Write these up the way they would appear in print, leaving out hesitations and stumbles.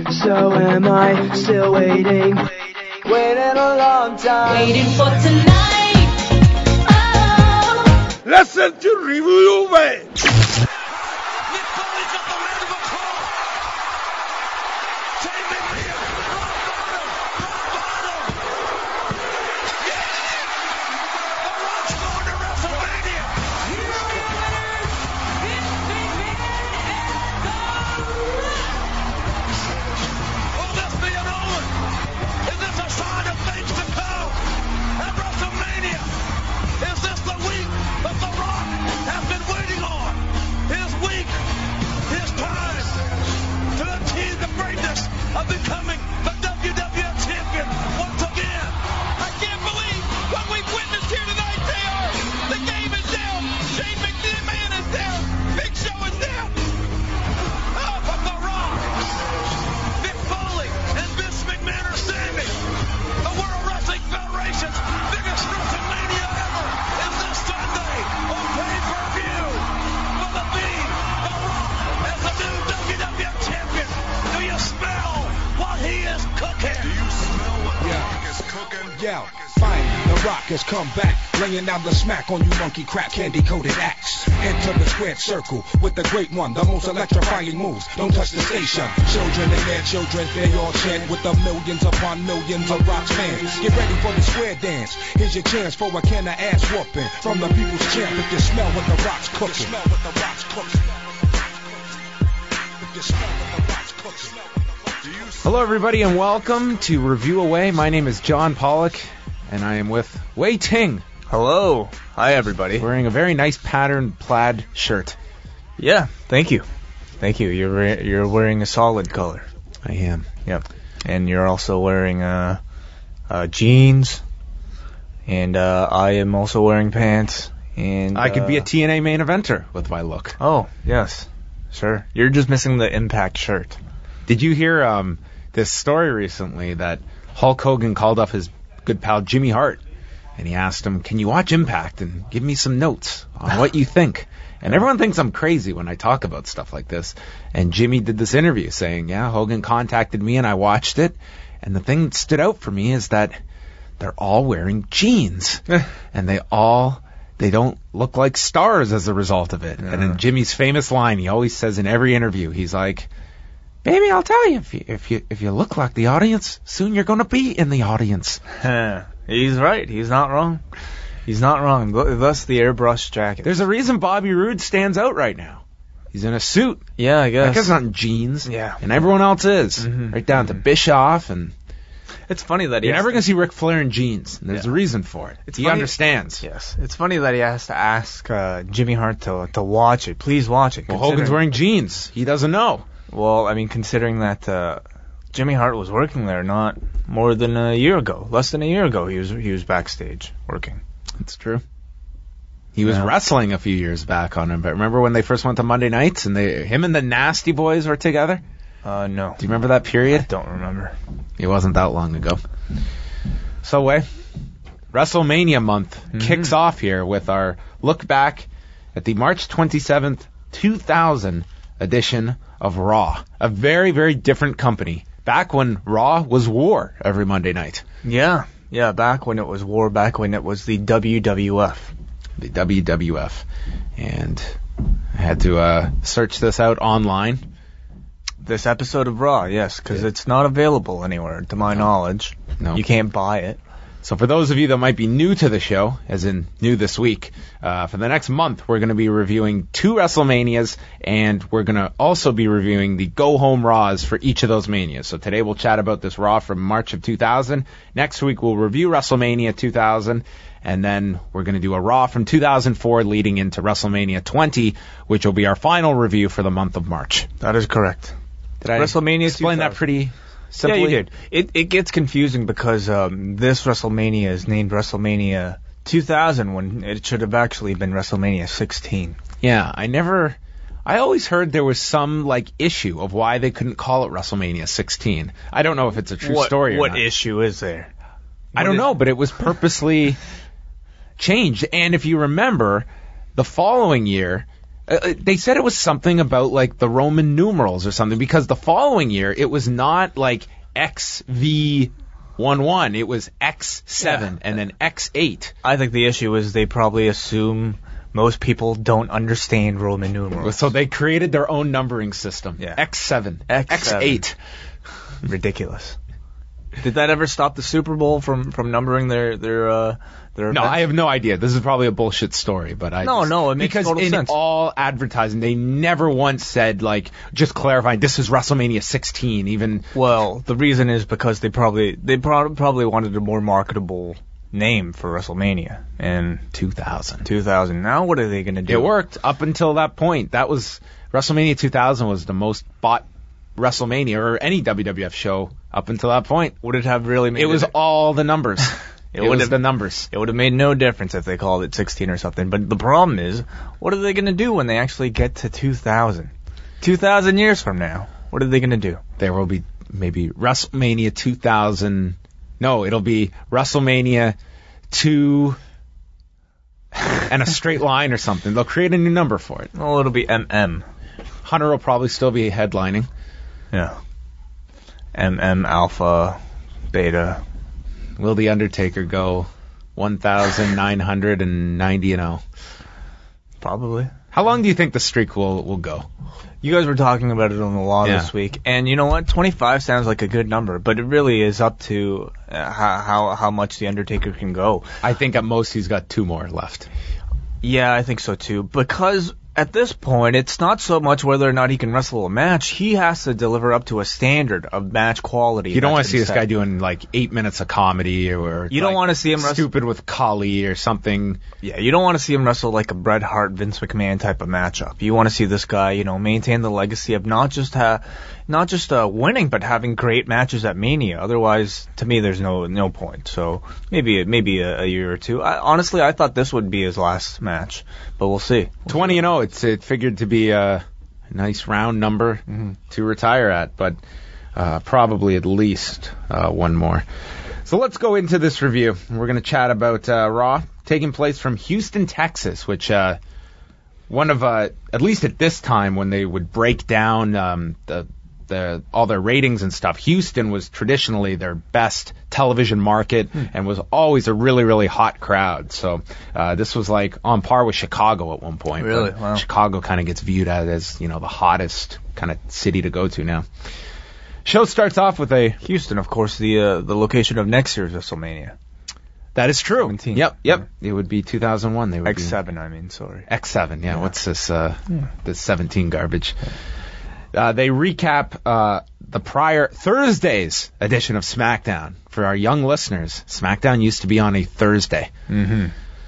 So am I, still waiting. Waiting a long time. Waiting for tonight. Oh. Listen to Review Away. Has come back, laying down the smack on you monkey crap candy-coated acts. Enter the squared circle with the great one, the most electrifying moves. Don't touch the station. Children and their children, they all chant with the millions upon millions of Rock's fans. Get ready for the square dance. Here's your chance for a can of ass whooping from the people's champ. If you smell what the Rock's cooking. Hello, everybody, and welcome to Review Away. My name is John Pollock. And I am with Wei Ting. Hello. Hi, everybody. Wearing a very nice patterned plaid shirt. Yeah, thank you. Thank you. You're wearing a solid color. I am. Yep. And you're also wearing jeans. And I am also wearing pants. And I could be a TNA main eventer with my look. Oh, yes. Sure. You're just missing the Impact shirt. Did you hear this story recently that Hulk Hogan called up his good pal Jimmy Hart, and he asked him, can you watch Impact and give me some notes on what you think? And everyone thinks I'm crazy when I talk about stuff like this. And Jimmy did this interview saying, yeah, Hogan contacted me and I watched it, and the thing that stood out for me is that they're all wearing jeans and they don't look like stars as a result of it. And in Jimmy's famous line, he always says in every interview, he's like, baby, I'll tell you, if you look like the audience, soon you're going to be in the audience. He's right. He's not wrong. He's not wrong. Thus the airbrush jacket. There's a reason Bobby Roode stands out right now. He's in a suit. Yeah, I guess. That guy's not in jeans. Yeah. And everyone else is. Mm-hmm. Right down to Bischoff. And it's funny that you're never going to see Ric Flair in jeans. And there's a reason for it. He understands. Yes. It's funny that he has to ask Jimmy Hart to watch it. Please watch it. Well, Hogan's wearing jeans. He doesn't know. Well, I mean, considering that Jimmy Hart was working there not more than a year ago, less than a year ago, he was backstage working. That's true. He was wrestling a few years back on him, but remember when they first went to Monday nights and him and the Nasty Boys were together? No. Do you remember that period? I don't remember. It wasn't that long ago. So, WrestleMania month kicks off here with our look back at the March 27th, 2000 edition of Raw. A very, very different company. Back when Raw was War every Monday night. Yeah, back when it was War, back when it was the WWF. The WWF. And I had to search this out online. This episode of Raw, yes, because it's not available anywhere, to my knowledge. No. You can't buy it. So for those of you that might be new to the show, as in new this week, for the next month, we're going to be reviewing 2 WrestleManias, and we're going to also be reviewing the go-home Raws for each of those Manias. So today we'll chat about this Raw from March of 2000. Next week we'll review WrestleMania 2000, and then we're going to do a Raw from 2004 leading into WrestleMania 20, which will be our final review for the month of March. That is correct. Did I WrestleMania explain 2000. that pretty simply? Yeah, you did. It gets confusing because this WrestleMania is named WrestleMania 2000 when it should have actually been WrestleMania 16. Yeah, I always heard there was some issue of why they couldn't call it WrestleMania 16. I don't know if it's a true story or not. What issue is there? I don't know, but it was purposely changed. And if you remember, the following year, They said it was something about like the Roman numerals or something, because the following year it was not like XV11, it was X7 and then X8. I think the issue is they probably assume most people don't understand Roman numerals. So they created their own numbering system. Yeah. X7, X7. X8. Ridiculous. Did that ever stop the Super Bowl from numbering their No, events? I have no idea. This is probably a bullshit story, but No, it makes because total in sense. all advertising, they never once said, like, just clarifying, this is WrestleMania 16, even. Well, the reason is because they probably wanted a more marketable name for WrestleMania in 2000. Now what are they going to do? It worked up until that point. That was, WrestleMania 2000 was the most bought WrestleMania or any WWF show up until that point. Would it have really made It was all the numbers. It was the numbers. It would have made no difference if they called it 16 or something. But the problem is, what are they going to do when they actually get to 2000? 2,000 years from now, what are they going to do? There will be maybe WrestleMania 2000. No, it'll be WrestleMania 2 and a straight line or something. They'll create a new number for it. Well, it'll be MM. Hunter will probably still be headlining. Yeah. MM, Alpha, Beta. Will The Undertaker go 1,990-0? Probably. How long do you think the streak will go? You guys were talking about it on the law Yeah. this week, and you know what? 25 sounds like a good number, but it really is up to how much The Undertaker can go. I think at most he's got 2 more left. Yeah, I think so too, because at this point, it's not so much whether or not he can wrestle a match. He has to deliver up to a standard of match quality. You don't want that's to see been this set. guy doing like 8 minutes of comedy or You don't like, want to see him wrestle. stupid with Kali or something. Yeah, you don't want to see him wrestle like a Bret Hart, Vince McMahon type of matchup. You want to see this guy, maintain the legacy of not just winning, but having great matches at Mania. Otherwise, to me, there's no point. So maybe a year or two. Honestly, I thought this would be his last match, but we'll see. 20-0. It figured to be a nice round number to retire at, but probably at least one more. So let's go into this review. We're going to chat about Raw taking place from Houston, Texas, which one of at least at this time when they would break down all their ratings and stuff, Houston was traditionally their best television market and was always a really, really hot crowd. So this was like on par with Chicago at one point. Really? But Wow. Chicago kind of gets viewed as the hottest kind of city to go to now. Show starts off with a... Houston, of course, the location of next year's WrestleMania. That is true. 17. Yep. It would be 2001. They would X7, I mean, sorry. be X7. Yeah. What's this? This 17 garbage. They recap the prior Thursday's edition of SmackDown. For our young listeners, SmackDown used to be on a Thursday. Mm-hmm.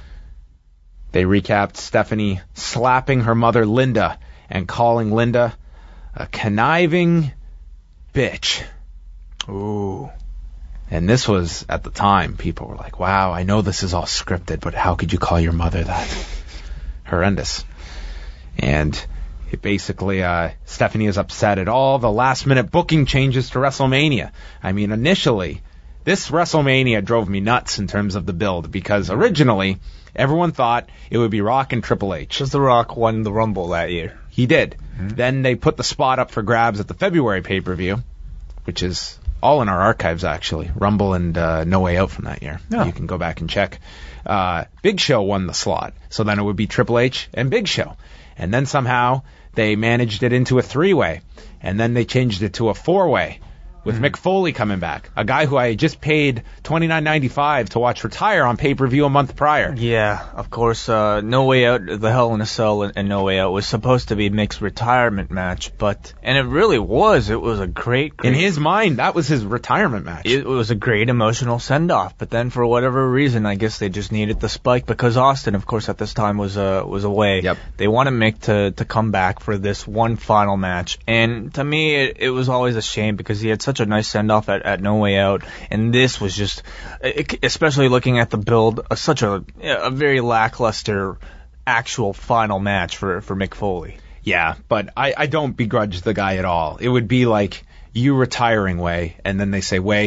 They recapped Stephanie slapping her mother, Linda, and calling Linda a conniving bitch. Ooh. And this was, at the time, people were like, wow, I know this is all scripted, but how could you call your mother that? Horrendous. And it basically, Stephanie is upset at all the last-minute booking changes to WrestleMania. I mean, initially, this WrestleMania drove me nuts in terms of the build, because originally, everyone thought it would be Rock and Triple H. Because The Rock won the Rumble that year. He did. Then they put the spot up for grabs at the February pay-per-view, which is all in our archives, actually. Rumble and No Way Out from that year. Yeah. You can go back and check. Big Show won the slot. So then it would be Triple H and Big Show. And then somehow they managed it into a 3-way. And then they changed it to a 4-way with Mick Foley coming back. A guy who I had just paid $29.95 to watch retire on pay-per-view a month prior. Yeah, of course, No Way Out, the Hell in a Cell and No Way Out was supposed to be Mick's retirement match, and it really was. It was a great... In his mind, that was his retirement match. It was a great emotional send-off, but then for whatever reason, I guess they just needed the spike because Austin, of course, at this time was away. Yep. They wanted Mick to come back for this one final match, and to me, it was always a shame because he had such a nice send-off at No Way Out, and this was just, especially looking at the build, such a very lackluster actual final match for Mick Foley. Yeah, but I don't begrudge the guy at all. It would be like you retiring, Way, and then they say, Way,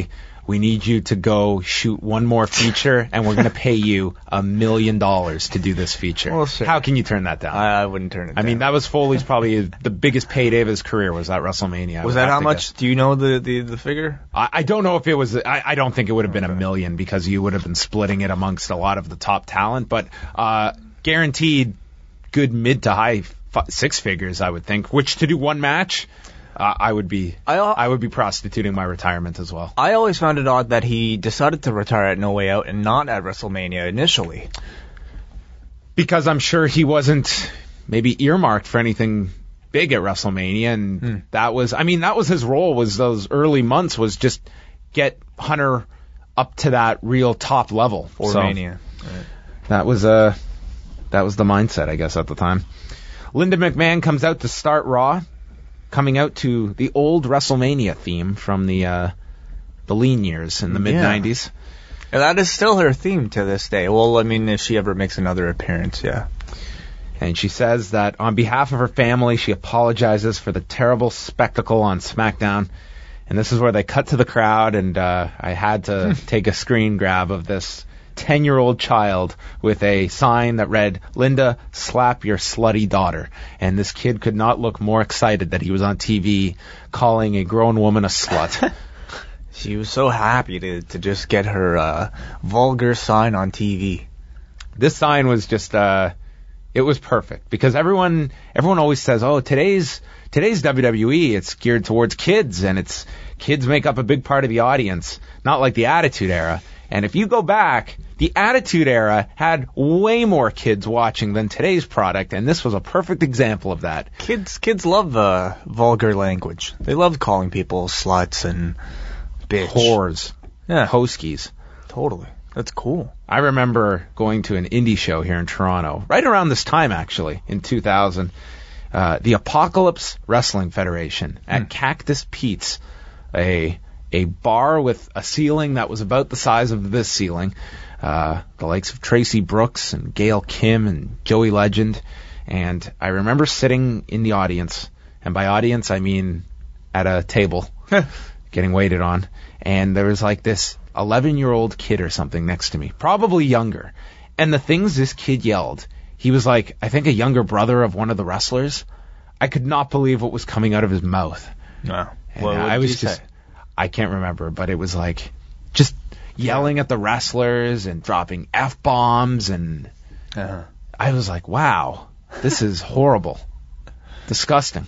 we need you to go shoot one more feature, and we're going to pay you $1 million to do this feature. Well, sure. How can you turn that down? I wouldn't turn it down. I mean, that was Foley's probably the biggest payday of his career was at WrestleMania. Was that how much? Do you know the figure? I don't know if it was. I don't think it would have been $1 million because you would have been splitting it amongst a lot of the top talent. But guaranteed good mid to high six figures, I would think. Which to do one match, I would be prostituting my retirement as well. I always found it odd that he decided to retire at No Way Out and not at WrestleMania initially. Because I'm sure he wasn't maybe earmarked for anything big at WrestleMania, and that was his role. Was those early months was just get Hunter up to that real top level for Mania. Right. That was the mindset, I guess, at the time. Linda McMahon comes out to start Raw, coming out to the old WrestleMania theme from the lean years in the mid-'90s. And that is still her theme to this day. Well, I mean, if she ever makes another appearance, yeah. And she says that on behalf of her family, she apologizes for the terrible spectacle on SmackDown. And this is where they cut to the crowd, and I had to take a screen grab of this 10-year-old child with a sign that read, "Linda, slap your slutty daughter." And this kid could not look more excited that he was on TV calling a grown woman a slut. She was so happy to just get her vulgar sign on TV. This sign was just, it was perfect because everyone always says, oh, today's WWE, it's geared towards kids, and it's kids make up a big part of the audience, not like the Attitude Era. And if you go back, the Attitude Era had way more kids watching than today's product, and this was a perfect example of that. Kids love vulgar language. They love calling people sluts and bitch. Whores. Yeah. Hoskies. Totally. That's cool. I remember going to an indie show here in Toronto, right around this time, actually, in 2000. The Apocalypse Wrestling Federation at Cactus Pete's, a bar with a ceiling that was about the size of this ceiling. The likes of Tracy Brooks and Gail Kim and Joey Legend. And I remember sitting in the audience, and by audience I mean at a table, getting waited on. And there was like this 11-year-old kid or something next to me, probably younger. And the things this kid yelled, he was like, I think a younger brother of one of the wrestlers. I could not believe what was coming out of his mouth. No. And I was just, I can't remember, but it was like just yelling at the wrestlers and dropping F-bombs, and I was like, wow, this is horrible. Disgusting.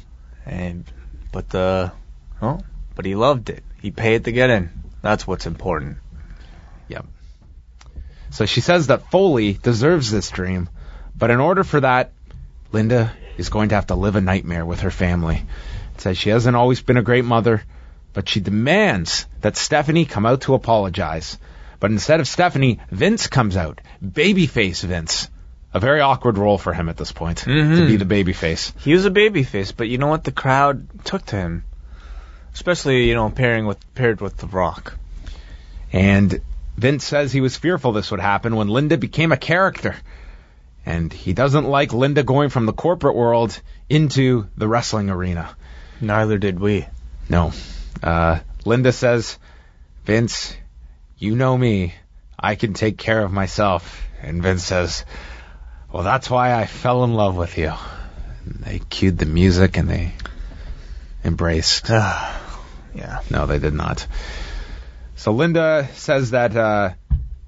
But he loved it. He paid to get in. That's what's important. Yep. So she says that Foley deserves this dream, but in order for that, Linda is going to have to live a nightmare with her family. It says she hasn't always been a great mother, but she demands that Stephanie come out to apologize. But instead of Stephanie, Vince comes out. Babyface Vince. A very awkward role for him at this point, to be the babyface. He was a babyface, but you know what? The crowd took to him. Especially, paired with The Rock. And Vince says he was fearful this would happen when Linda became a character. And he doesn't like Linda going from the corporate world into the wrestling arena. Neither did we. No. Linda says, Vince, you know me. I can take care of myself. And Vince says, well, that's why I fell in love with you. And they cued the music and they embraced. Yeah. No, they did not. So Linda says that,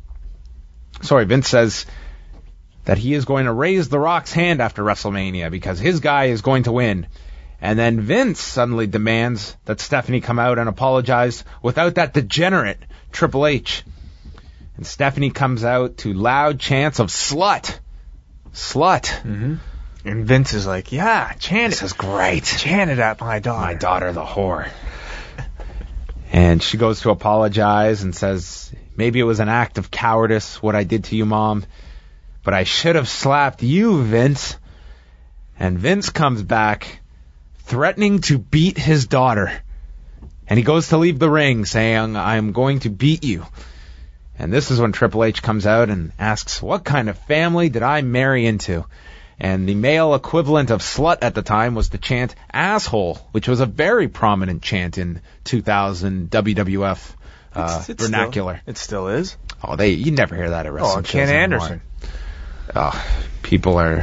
Vince says that he is going to raise The Rock's hand after WrestleMania because his guy is going to win. And then Vince suddenly demands that Stephanie come out and apologize without that degenerate Triple H. And Stephanie comes out to loud chants of slut. Slut. Mm-hmm. And Vince is like, yeah, chant it. This is great. Chant it at my daughter. My daughter, the whore. And she goes to apologize and says, maybe it was an act of cowardice, what I did to you, Mom. But I should have slapped you, Vince. And Vince comes back, threatening to beat his daughter. And he goes to leave the ring, saying, I'm going to beat you. And this is when Triple H comes out and asks, what kind of family did I marry into? And the male equivalent of slut at the time was the chant asshole, which was a very prominent chant in 2000 WWF It's vernacular. It still is. Oh, you never hear that at wrestling shows Ken anymore. Anderson. Oh, people are...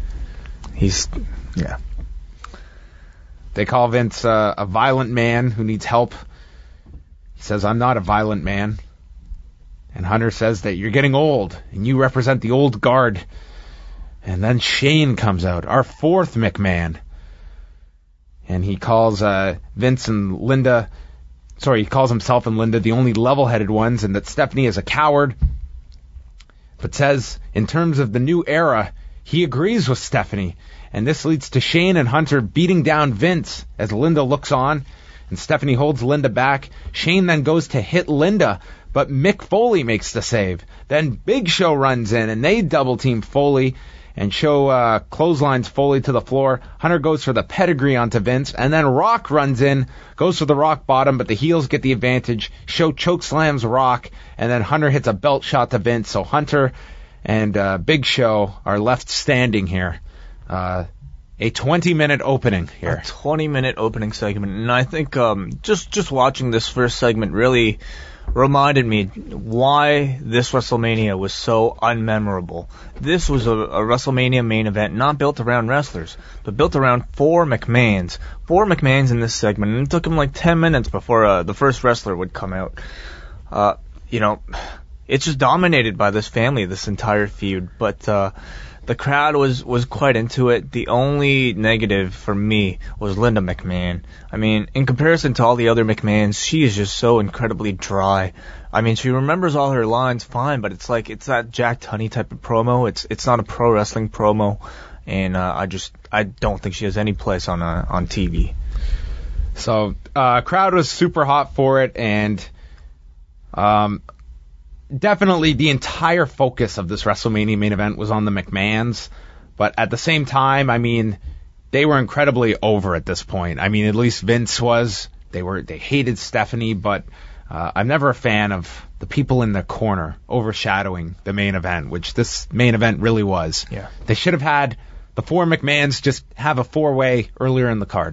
Yeah. They call Vince a violent man who needs help. He says, I'm not a violent man. And Hunter says that you're getting old, and you represent the old guard. And then Shane comes out, our fourth McMahon. And he calls Vince and Linda... Sorry, he calls himself and Linda the only level-headed ones, and that Stephanie is a coward. But says, in terms of the new era, he agrees with Stephanie. And this leads to Shane and Hunter beating down Vince as Linda looks on, and Stephanie holds Linda back. Shane then goes to hit Linda, but Mick Foley makes the save. Then Big Show runs in, and they double-team Foley and Show clotheslines Foley to the floor. Hunter goes for the pedigree onto Vince, and then Rock runs in, goes for the rock bottom, but the heels get the advantage. Show chokeslams Rock, and then Hunter hits a belt shot to Vince. So Hunter and Big Show are left standing here. A 20-minute opening here. A 20-minute opening segment, and I think just watching this first segment really reminded me why this WrestleMania was so unmemorable. This was a WrestleMania main event not built around wrestlers, but built around four McMahons. Four McMahons in this segment, and it took them like 10 minutes before the first wrestler would come out. It's just dominated by this family, this entire feud, but the crowd was quite into it. The only negative for me was Linda McMahon. I mean, in comparison to all the other McMahons, she is just so incredibly dry. I mean, she remembers all her lines fine, but it's that Jack Tunney type of promo. It's not a pro wrestling promo, and I don't think she has any place on TV. So, crowd was super hot for it, and definitely the entire focus of this WrestleMania main event was on the McMahons, but at the same time, I mean, they were incredibly over at this point. I mean, at least Vince was. They hated Stephanie, but I'm never a fan of the people in the corner overshadowing the main event, which this main event really was. Yeah. They should have had the four McMahons just have a four-way earlier in the card.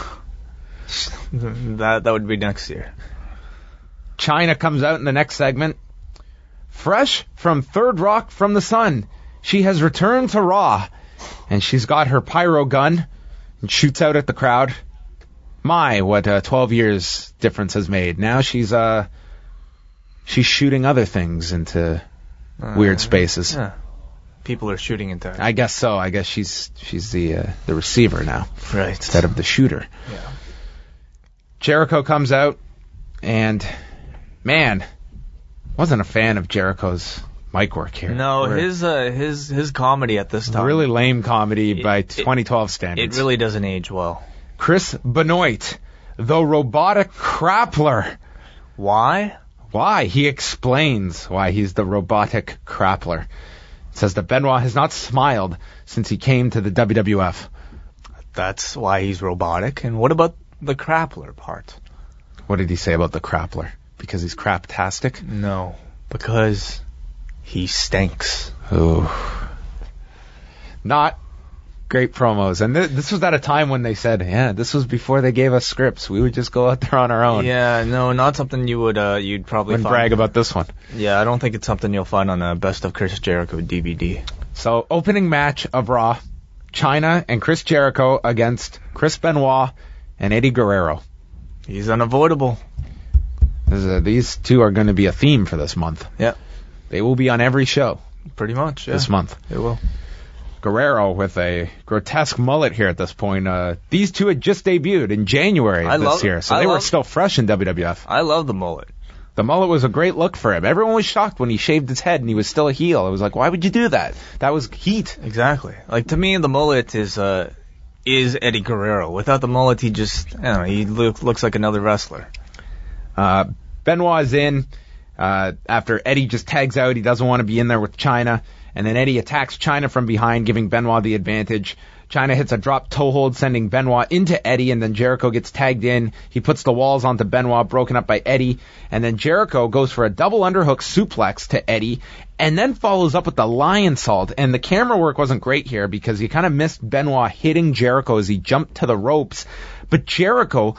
That would be next year. Chyna comes out in the next segment. Fresh from Third Rock from the Sun, she has returned to Raw, and she's got her pyro gun and shoots out at the crowd. What 12 years difference has made. Now she's shooting other things into weird spaces. Yeah. People are shooting into her. I guess so. I guess she's the receiver now, right, instead of the shooter. Yeah. Jericho comes out, and man, wasn't a fan of Jericho's mic work here. No, his comedy at this time, really lame comedy by 2012 standards. It really doesn't age well. Chris Benoit, the robotic Krappler. Why? Why? He explains why he's the robotic Krappler. It says that Benoit has not smiled since he came to the WWF. That's why he's robotic. And what about the Krappler part? What did he say about the Krappler? Because he's craptastic? No, because he stinks. Ooh. Not great promos. And this was at a time when they said, yeah, this was before they gave us scripts. We would just go out there on our own. Yeah, no, not something you'd probably Wouldn't find. brag about this one. Yeah, I don't think it's something you'll find on a Best of Chris Jericho DVD. So, opening match of Raw, Chyna and Chris Jericho against Chris Benoit and Eddie Guerrero. He's unavoidable. These two are going to be a theme for this month. Yeah. They will be on every show. Pretty much, yeah. This month. They will. Guerrero with a grotesque mullet here at this point. These two had just debuted in January of this year, so they were still fresh in WWF. I love the mullet. The mullet was a great look for him. Everyone was shocked when he shaved his head and he was still a heel. It was like, why would you do that? That was heat. Exactly. Like, to me, the mullet is Eddie Guerrero. Without the mullet, he just, he looks like another wrestler. Benoit is in after Eddie just tags out. He doesn't want to be in there with Chyna. and then Eddie attacks China from behind, giving Benoit the advantage. China hits a drop toe hold, sending Benoit into Eddie, and then Jericho gets tagged in. He puts the walls onto Benoit, broken up by Eddie, and then Jericho goes for a double underhook suplex to Eddie, and then follows up with the lion salt. And the camera work wasn't great here because you kind of missed Benoit hitting Jericho as he jumped to the ropes. But Jericho,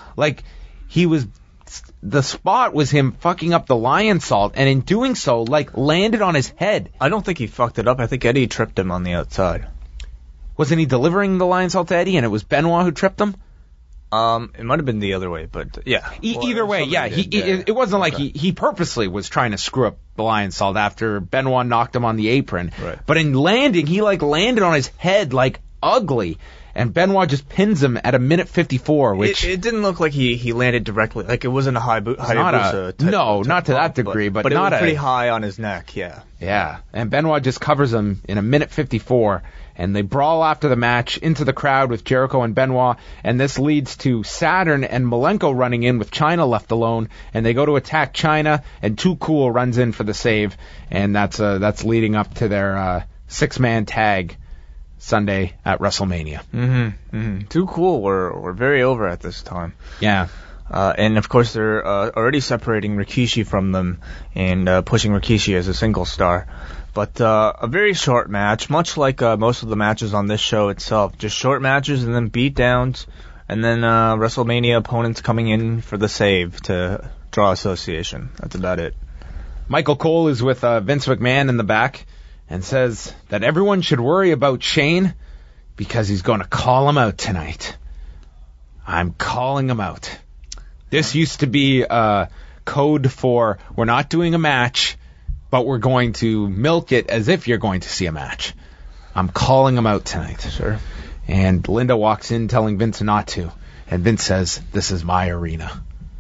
the spot was him fucking up the lion salt, and in doing so, landed on his head. I don't think he fucked it up. I think Eddie tripped him on the outside. Wasn't he delivering the lion salt to Eddie, and it was Benoit who tripped him? It might have been the other way, but yeah. Either way, yeah. It wasn't like he purposely was trying to screw up the lion salt after Benoit knocked him on the apron. Right. But in landing, he landed on his head ugly. And Benoit just pins him at a minute 54, which... It didn't look like he landed directly. Like, it wasn't a Hayabusa type. No, not to that degree, but it not was pretty high on his neck, yeah. Yeah, and Benoit just covers him in a minute 54, and they brawl after the match into the crowd with Jericho and Benoit, and this leads to Saturn and Malenko running in with China left alone, and they go to attack China, and Too Cool runs in for the save, and that's leading up to their six-man tag Sunday at WrestleMania. Too Cool. We're very over at this time. Yeah. And of course they're already separating Rikishi from them and pushing Rikishi as a single star. But a very short match, much like most of the matches on this show itself. Just short matches and then beatdowns, and then WrestleMania opponents coming in for the save to draw association. That's about it. Michael Cole is with Vince McMahon in the back and says that everyone should worry about Shane because he's going to call him out tonight. I'm calling him out. This used to be code for we're not doing a match, but we're going to milk it as if you're going to see a match. I'm calling him out tonight. Sure. And Linda walks in telling Vince not to. And Vince says, this is my arena.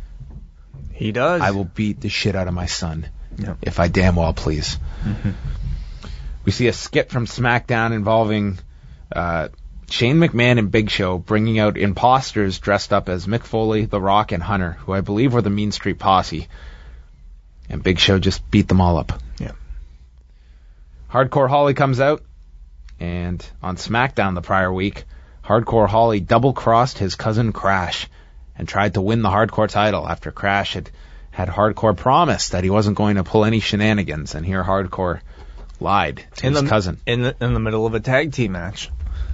He does. I will beat the shit out of my son. Yep. If I damn well please. We see a skit from SmackDown involving Shane McMahon and Big Show bringing out imposters dressed up as Mick Foley, The Rock, and Hunter, who I believe were the Mean Street Posse. And Big Show just beat them all up. Yeah. Hardcore Holly comes out, and on SmackDown the prior week, Hardcore Holly double-crossed his cousin Crash and tried to win the Hardcore title after Crash had Hardcore promised that he wasn't going to pull any shenanigans, and here Hardcore lied to his cousin. In the middle of a tag team match.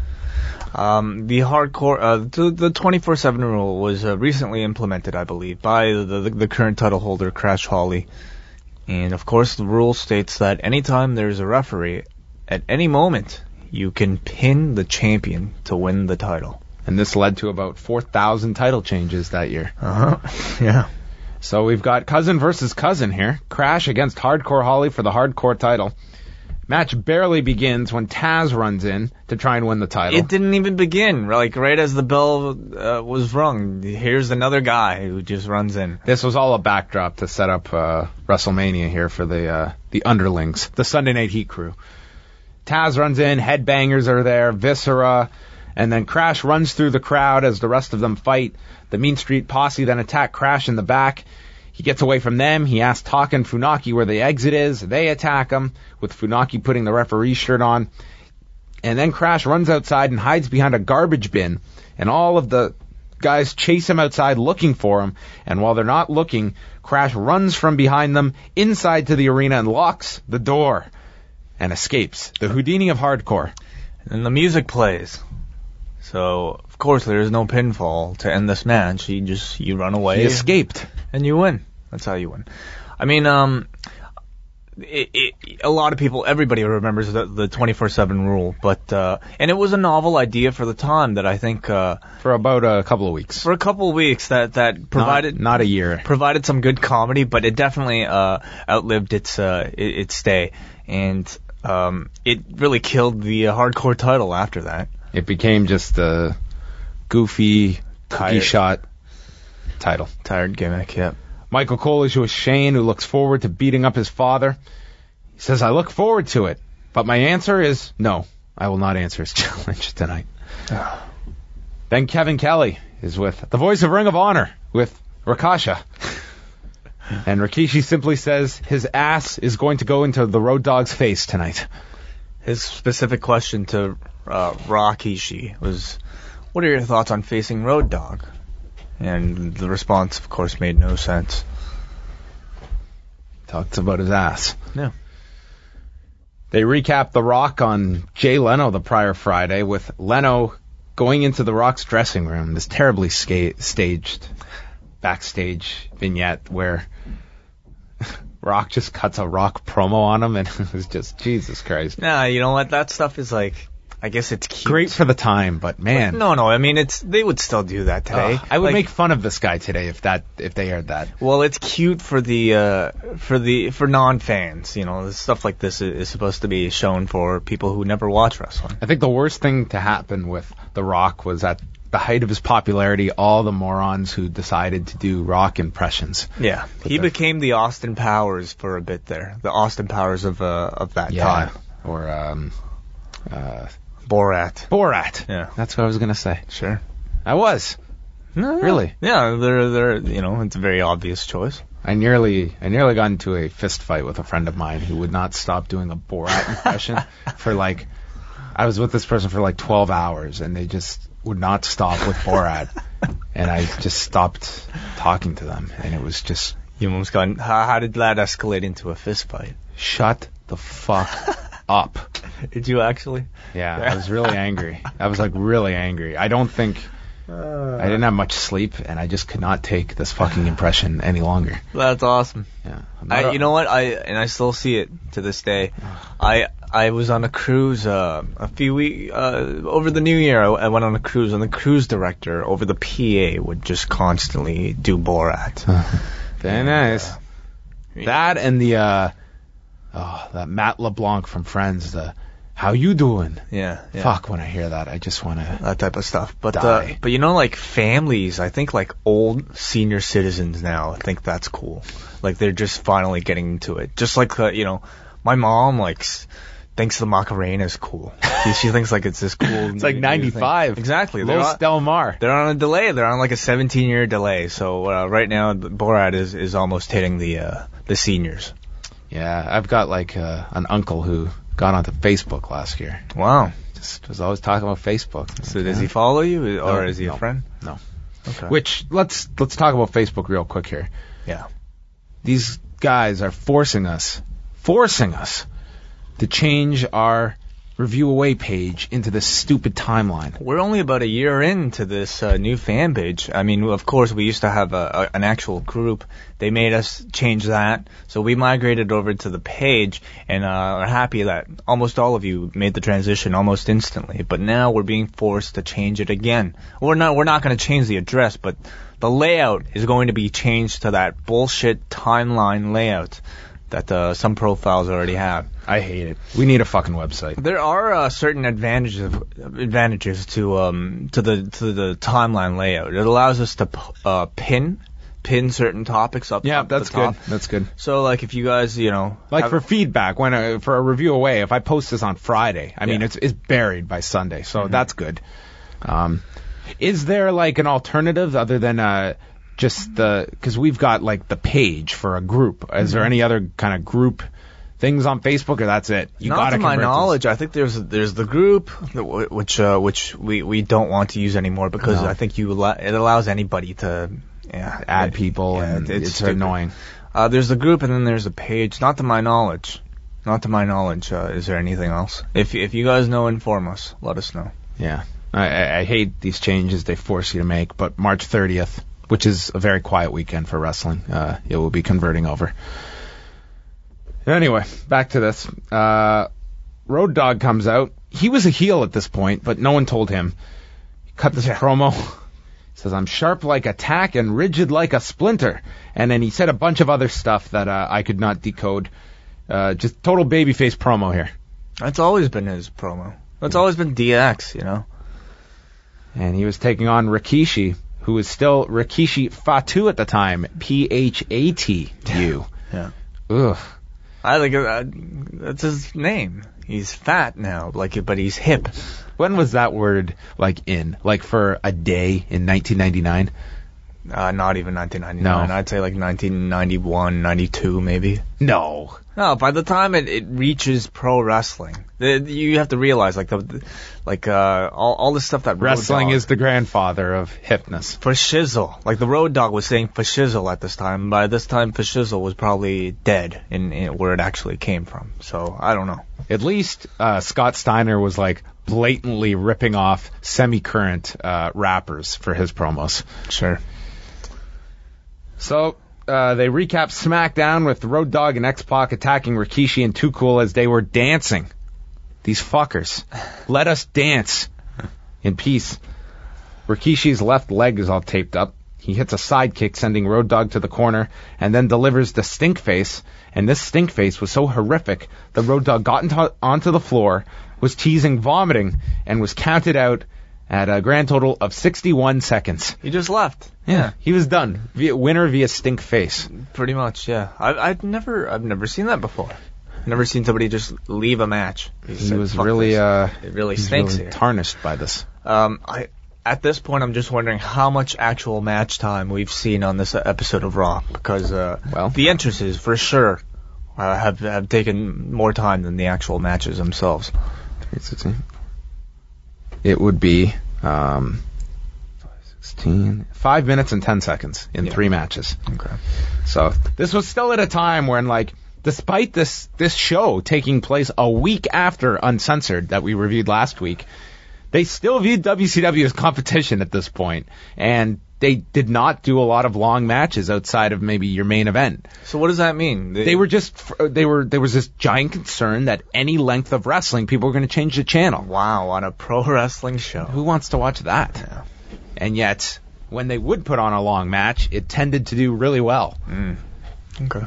The Hardcore, the 24/7 rule was recently implemented, I believe, by the current title holder, Crash Holly. And of course, the rule states that anytime there's a referee, at any moment, you can pin the champion to win the title. And this led to about 4,000 title changes that year. Yeah. So we've got cousin versus cousin here. Crash against Hardcore Holly for the Hardcore title. Match barely begins when Taz runs in to try and win the title. It didn't even begin. Right as the bell was rung, here's another guy who just runs in. This was all a backdrop to set up WrestleMania here for the underlings, the Sunday Night Heat crew. Taz runs in, headbangers are there, Viscera, and then Crash runs through the crowd as the rest of them fight. The Mean Street Posse then attack Crash in the back. He gets away from them. He asks Taka and Funaki where the exit is. They attack him, with Funaki putting the referee shirt on. And then Crash runs outside and hides behind a garbage bin. And all of the guys chase him outside looking for him. And while they're not looking, Crash runs from behind them inside to the arena and locks the door and escapes. The Houdini of Hardcore. And the music plays. So, of course, there is no pinfall to end this match. You run away. He escaped. And you win. That's how you win. I mean, a lot of people, everybody remembers the 24/7 rule, but and it was a novel idea for the time that I think for about a couple of weeks. For a couple of weeks that provided not a year. Provided some good comedy, but it definitely outlived its stay, and it really killed the Hardcore title after that. It became just a goofy cookie shot title. Tired gimmick, yeah. Michael Cole is with Shane, who looks forward to beating up his father. He says, I look forward to it, but my answer is no. I will not answer his challenge tonight. Then Kevin Kelly is with the voice of Ring of Honor, with Rakasha. And Rikishi simply says his ass is going to go into the Road Dogg's face tonight. His specific question to Rock Ishii was, "What are your thoughts on facing Road Dogg?" And the response, of course, made no sense. Talks about his ass. Yeah. They recapped The Rock on Jay Leno the prior Friday with Leno going into The Rock's dressing room, this terribly staged backstage vignette where Rock just cuts a Rock promo on him, and it was just, Jesus Christ. Nah, you know what? That stuff is like, I guess it's cute. Great for the time, but man. No, I mean, they would still do that today. I would Like, make fun of this guy today if they aired that. Well, it's cute for for non-fans. You know, stuff like this is supposed to be shown for people who never watch wrestling. I think the worst thing to happen with The Rock was at the height of his popularity, all the morons who decided to do Rock impressions. Yeah, he became the Austin Powers for a bit there. The Austin Powers of that time. Or Borat. Borat. Yeah. That's what I was gonna say. Sure. I was. No, Really? Yeah, they're you know, it's a very obvious choice. I nearly got into a fist fight with a friend of mine who would not stop doing a Borat impression for like, I was with this person for like 12 hours and they just would not stop with Borat. And I just stopped talking to them, and it was just... You almost got... How did that escalate into a fist fight? Shut the fuck up. Did you actually? Yeah, I was really angry. I was like really angry. I don't think... I didn't have much sleep, and I just could not take this fucking impression any longer. That's awesome. Yeah. You know what? I still see it to this day. I was on a cruise a few weeks over the New Year. I went on a cruise, and the cruise director over the PA would just constantly do Borat. Very nice. That and the that Matt LeBlanc from Friends, the "How you doing?" Yeah. Fuck, when I hear that, I just want to that type of stuff. But die. But you know, like families, I think like old senior citizens now think that's cool. Like they're just finally getting into it. Just like you know, my mom thinks the Macarena is cool. She thinks like it's this cool. It's like 95. Exactly. Los Del Mar. They're on a delay. They're on like a 17-year delay. So right now, Borat is almost hitting the seniors. Yeah, I've got like an uncle who got onto Facebook last year. Wow. Just was always talking about Facebook. So does he follow you, or is he a friend? No. Okay. Which let's talk about Facebook real quick here. Yeah. These guys are forcing us to change our Review Away page into this stupid timeline. We're only about a year into this new fan page. I mean, of course, we used to have an actual group. They made us change that, so we migrated over to the page, and are happy that almost all of you made the transition almost instantly. But now we're being forced to change it again. We're not going to change the address, but the layout is going to be changed to that bullshit timeline layout that some profiles already have. I hate it. We need a fucking website. There are certain advantages to the timeline layout. It allows us to pin certain topics up. Yeah, up that's the top. good. That's good. So like if you guys, you know, like for feedback, when for a Review Away, if I post this on Friday, I mean it's buried by Sunday, so that's good. Is there like an alternative other than just because we've got like the page for a group? Is there any other kind of group things on Facebook, or that's it? Not to my knowledge. I think there's the group which we don't want to use anymore because I think it allows anybody to add people, and it's annoying. There's the group, and then there's a page. Not to my knowledge. Is there anything else? If you guys know, inform us. Let us know. Yeah, I hate these changes they force you to make, but March 30th, which is a very quiet weekend for wrestling, it will be converting over. Anyway, back to this. Road Dogg comes out. He was a heel at this point, but no one told him. He cut this promo. Says, "I'm sharp like a tack and rigid like a splinter." And then he said a bunch of other stuff that I could not decode. Just total babyface promo here. That's always been his promo. That's always been DX, you know. And he was taking on Rikishi, who was still Rikishi Fatu at the time. Phatu. Yeah. Ugh. I think that's his name. He's fat now, but he's hip. When was that word like for a day in 1999? Not even 1999. No. I'd say like 1991, 92 maybe. No. No, by the time it reaches pro wrestling, you have to realize all the stuff that Wrestling Road Dogg, is the grandfather of hipness. for shizzle. Like the Road Dogg was saying for shizzle at this time. By this time, for shizzle was probably dead in where it actually came from. So I don't know. At least Scott Steiner was like blatantly ripping off semi-current rappers for his promos. Sure. So they recap SmackDown with Road Dogg and X-Pac attacking Rikishi and Too Cool as they were dancing. These fuckers. Let us dance in peace. Rikishi's left leg is all taped up. He hits a sidekick, sending Road Dogg to the corner, and then delivers the stink face. And this stink face was so horrific that Road Dogg got onto the floor, was teasing vomiting, and was counted out at a grand total of 61 seconds. He just left. Yeah, he was done. Winner via stink face. Pretty much, yeah. I've never seen that before. Never seen somebody just leave a match. He was really it really stinks here. tarnished by this. At this point, I'm just wondering how much actual match time we've seen on this episode of Raw, because the entrances for sure have taken more time than the actual matches themselves. It would be 16, 5 minutes and 10 seconds in 3 matches. Okay. So this was still at a time when, like, despite this show taking place a week after Uncensored that we reviewed last week, they still viewed WCW as competition at this point, and they did not do a lot of long matches outside of maybe your main event. So what does that mean? There was this giant concern that any length of wrestling, people were going to change the channel. Wow, on a pro wrestling show. Who wants to watch that? Yeah. And yet, when they would put on a long match, it tended to do really well. Okay.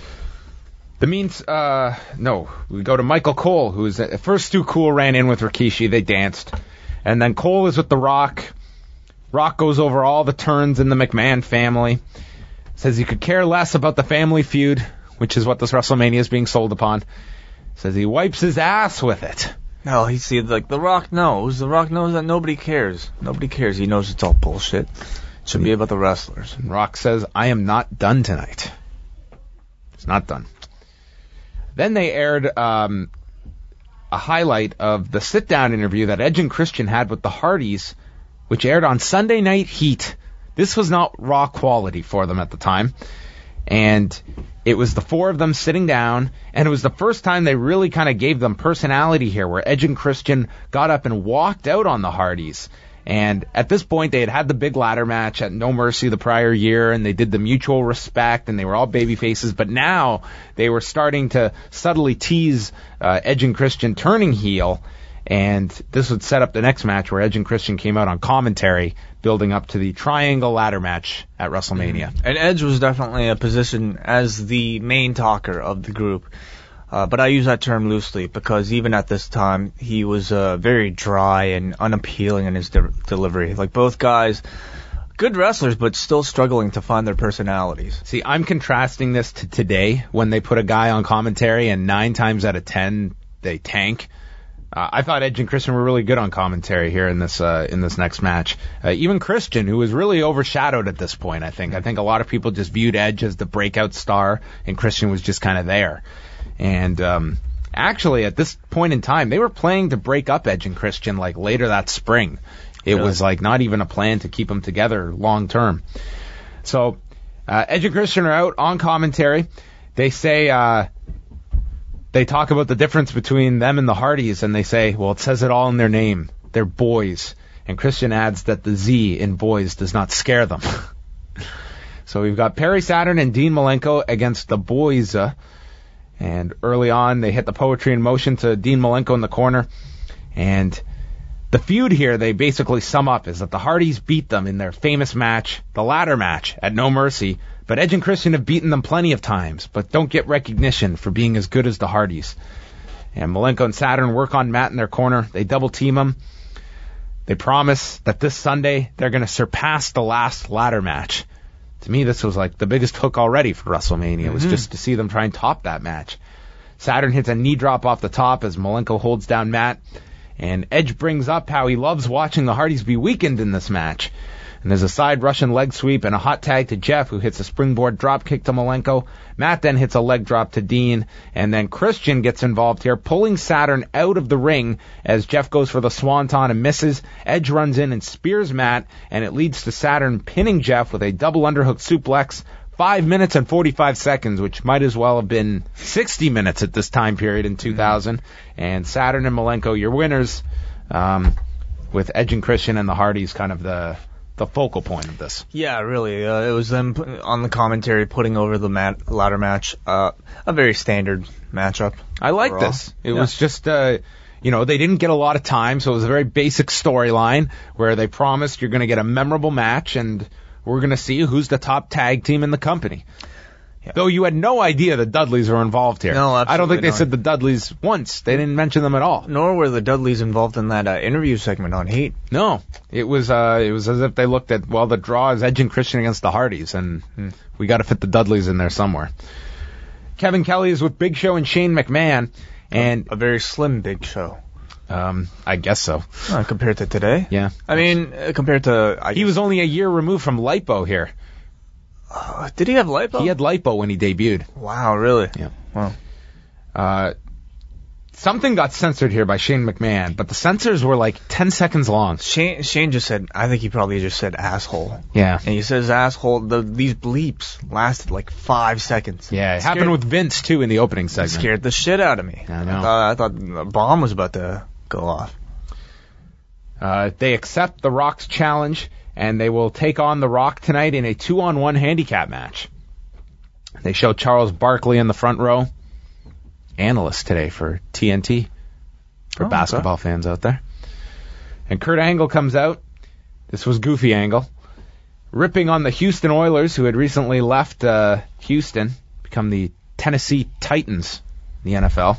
We go to Michael Cole, who's at first Stu Cool ran in with Rikishi. They danced. And then Cole is with The Rock. Rock goes over all the turns in the McMahon family. Says he could care less about the family feud, which is what this WrestleMania is being sold upon. Says he wipes his ass with it. No, The Rock knows. The Rock knows that nobody cares. Nobody cares. He knows it's all bullshit. It should be about the wrestlers. And Rock says, I am not done tonight. It's not done. Then they aired a highlight of the sit-down interview that Edge and Christian had with the Hardys, which aired on Sunday Night Heat. This was not Raw quality for them at the time. And it was the 4 of them sitting down, and it was the first time they really kind of gave them personality here, where Edge and Christian got up and walked out on the Hardys. And at this point, they had the big ladder match at No Mercy the prior year, and they did the mutual respect, and they were all baby faces. But now they were starting to subtly tease Edge and Christian turning heel, and this would set up the next match where Edge and Christian came out on commentary, building up to the triangle ladder match at WrestleMania. And Edge was definitely a position as the main talker of the group. But I use that term loosely because even at this time, he was very dry and unappealing in his delivery. Like, both guys, good wrestlers, but still struggling to find their personalities. See, I'm contrasting this to today when they put a guy on commentary and 9 times out of 10 they tank. I thought Edge and Christian were really good on commentary here in this next match. Even Christian, who was really overshadowed at this point, I think. I think a lot of people just viewed Edge as the breakout star, and Christian was just kind of there. And actually, at this point in time, they were planning to break up Edge and Christian like later that spring. It was like not even a plan to keep them together long term. So Edge and Christian are out on commentary. They say they talk about the difference between them and the Hardys, and they say, well, it says it all in their name. They're boys. And Christian adds that the Z in boys does not scare them. So we've got Perry Saturn and Dean Malenko against the boys. And early on, they hit the poetry in motion to Dean Malenko in the corner. And the feud here, they basically sum up, is that the Hardys beat them in their famous match, the ladder match, at No Mercy. But Edge and Christian have beaten them plenty of times, but don't get recognition for being as good as the Hardys. And Malenko and Saturn work on Matt in their corner. They double team him. They promise that this Sunday they're going to surpass the last ladder match. To me, this was like the biggest hook already for WrestleMania. It was just to see them try and top that match. Saturn hits a knee drop off the top as Malenko holds down Matt. And Edge brings up how he loves watching the Hardys be weakened in this match. And there's a side Russian leg sweep and a hot tag to Jeff, who hits a springboard drop kick to Malenko. Matt then hits a leg drop to Dean, and then Christian gets involved here, pulling Saturn out of the ring as Jeff goes for the swanton and misses. Edge runs in and spears Matt, and it leads to Saturn pinning Jeff with a double underhook suplex. 5 minutes and 45 seconds, which might as well have been 60 minutes at this time period in 2000. And Saturn and Malenko, your winners, with Edge and Christian and the Hardys kind of the focal point of this. Yeah, really. It was them on the commentary putting over the ladder match. A very standard matchup. I like overall. this. It was just, they didn't get a lot of time, so it was a very basic storyline where they promised you're going to get a memorable match, and we're going to see who's the top tag team in the company. Yeah. Though you had no idea the Dudleys were involved here. No, absolutely I don't think they not. said the Dudleys once. They didn't mention them at all. Nor were the Dudleys involved in that interview segment on Heat. No, it was as if they looked at, the draw is Edge and Christian against the Hardys, and we got to fit the Dudleys in there somewhere. Kevin Kelly is with Big Show and Shane McMahon, and A very slim Big Show. I guess so. Compared to today? Yeah. I mean, compared to... He was only a year removed from lipo here. Did he have lipo? He had lipo when he debuted. Wow, really? Yeah. Wow. Something got censored here by Shane McMahon, but the censors were like 10 seconds long. Shane just said, I think he probably just said asshole. Yeah. And he says asshole, these bleeps lasted like 5 seconds. Yeah, it happened with Vince, too, in the opening segment. Scared the shit out of me. I know. I thought a bomb was about to go off. They accept The Rock's challenge, and they will take on The Rock tonight in a 2-on-1 handicap match. They show Charles Barkley in the front row. Analyst today for TNT, for basketball fans out there. And Kurt Angle comes out. This was Goofy Angle, ripping on the Houston Oilers, who had recently left Houston, become the Tennessee Titans in the NFL,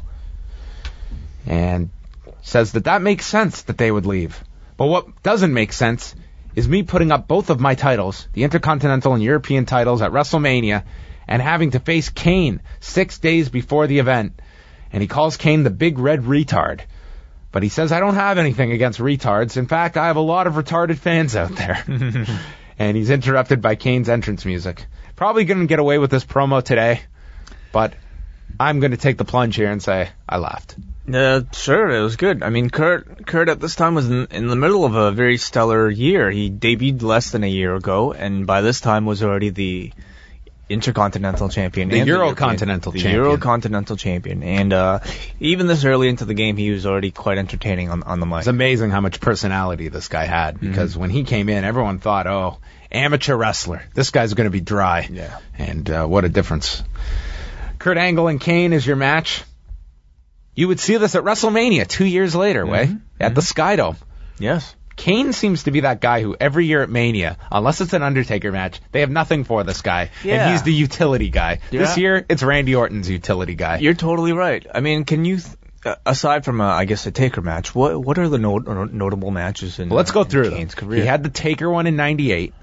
and says that makes sense that they would leave. But what doesn't make sense is me putting up both of my titles, the Intercontinental and European titles, at WrestleMania, and having to face Kane 6 days before the event. And he calls Kane the big red retard. But he says, I don't have anything against retards. In fact, I have a lot of retarded fans out there. And he's interrupted by Kane's entrance music. Probably going to get away with this promo today, but I'm going to take the plunge here and say I laughed. Sure, it was good. I mean, Kurt at this time was in the middle of a very stellar year. He debuted less than a year ago, and by this time was already the Intercontinental Champion. The Eurocontinental Champion. The Eurocontinental Champion. And even this early into the game, he was already quite entertaining on the mic. It's amazing how much personality this guy had, because when he came in, everyone thought, amateur wrestler. This guy's going to be dry. Yeah. And what a difference. Kurt Angle and Kane is your match. You would see this at WrestleMania 2 years later, at the Skydome. Yes. Kane seems to be that guy who every year at Mania, unless it's an Undertaker match, they have nothing for this guy. Yeah. And he's the utility guy. Yeah. This year, it's Randy Orton's utility guy. You're totally right. I mean, can you, aside from, I guess, a Taker match, what are the notable matches in Let's go through Kane's them. career? He had the Taker one in 98.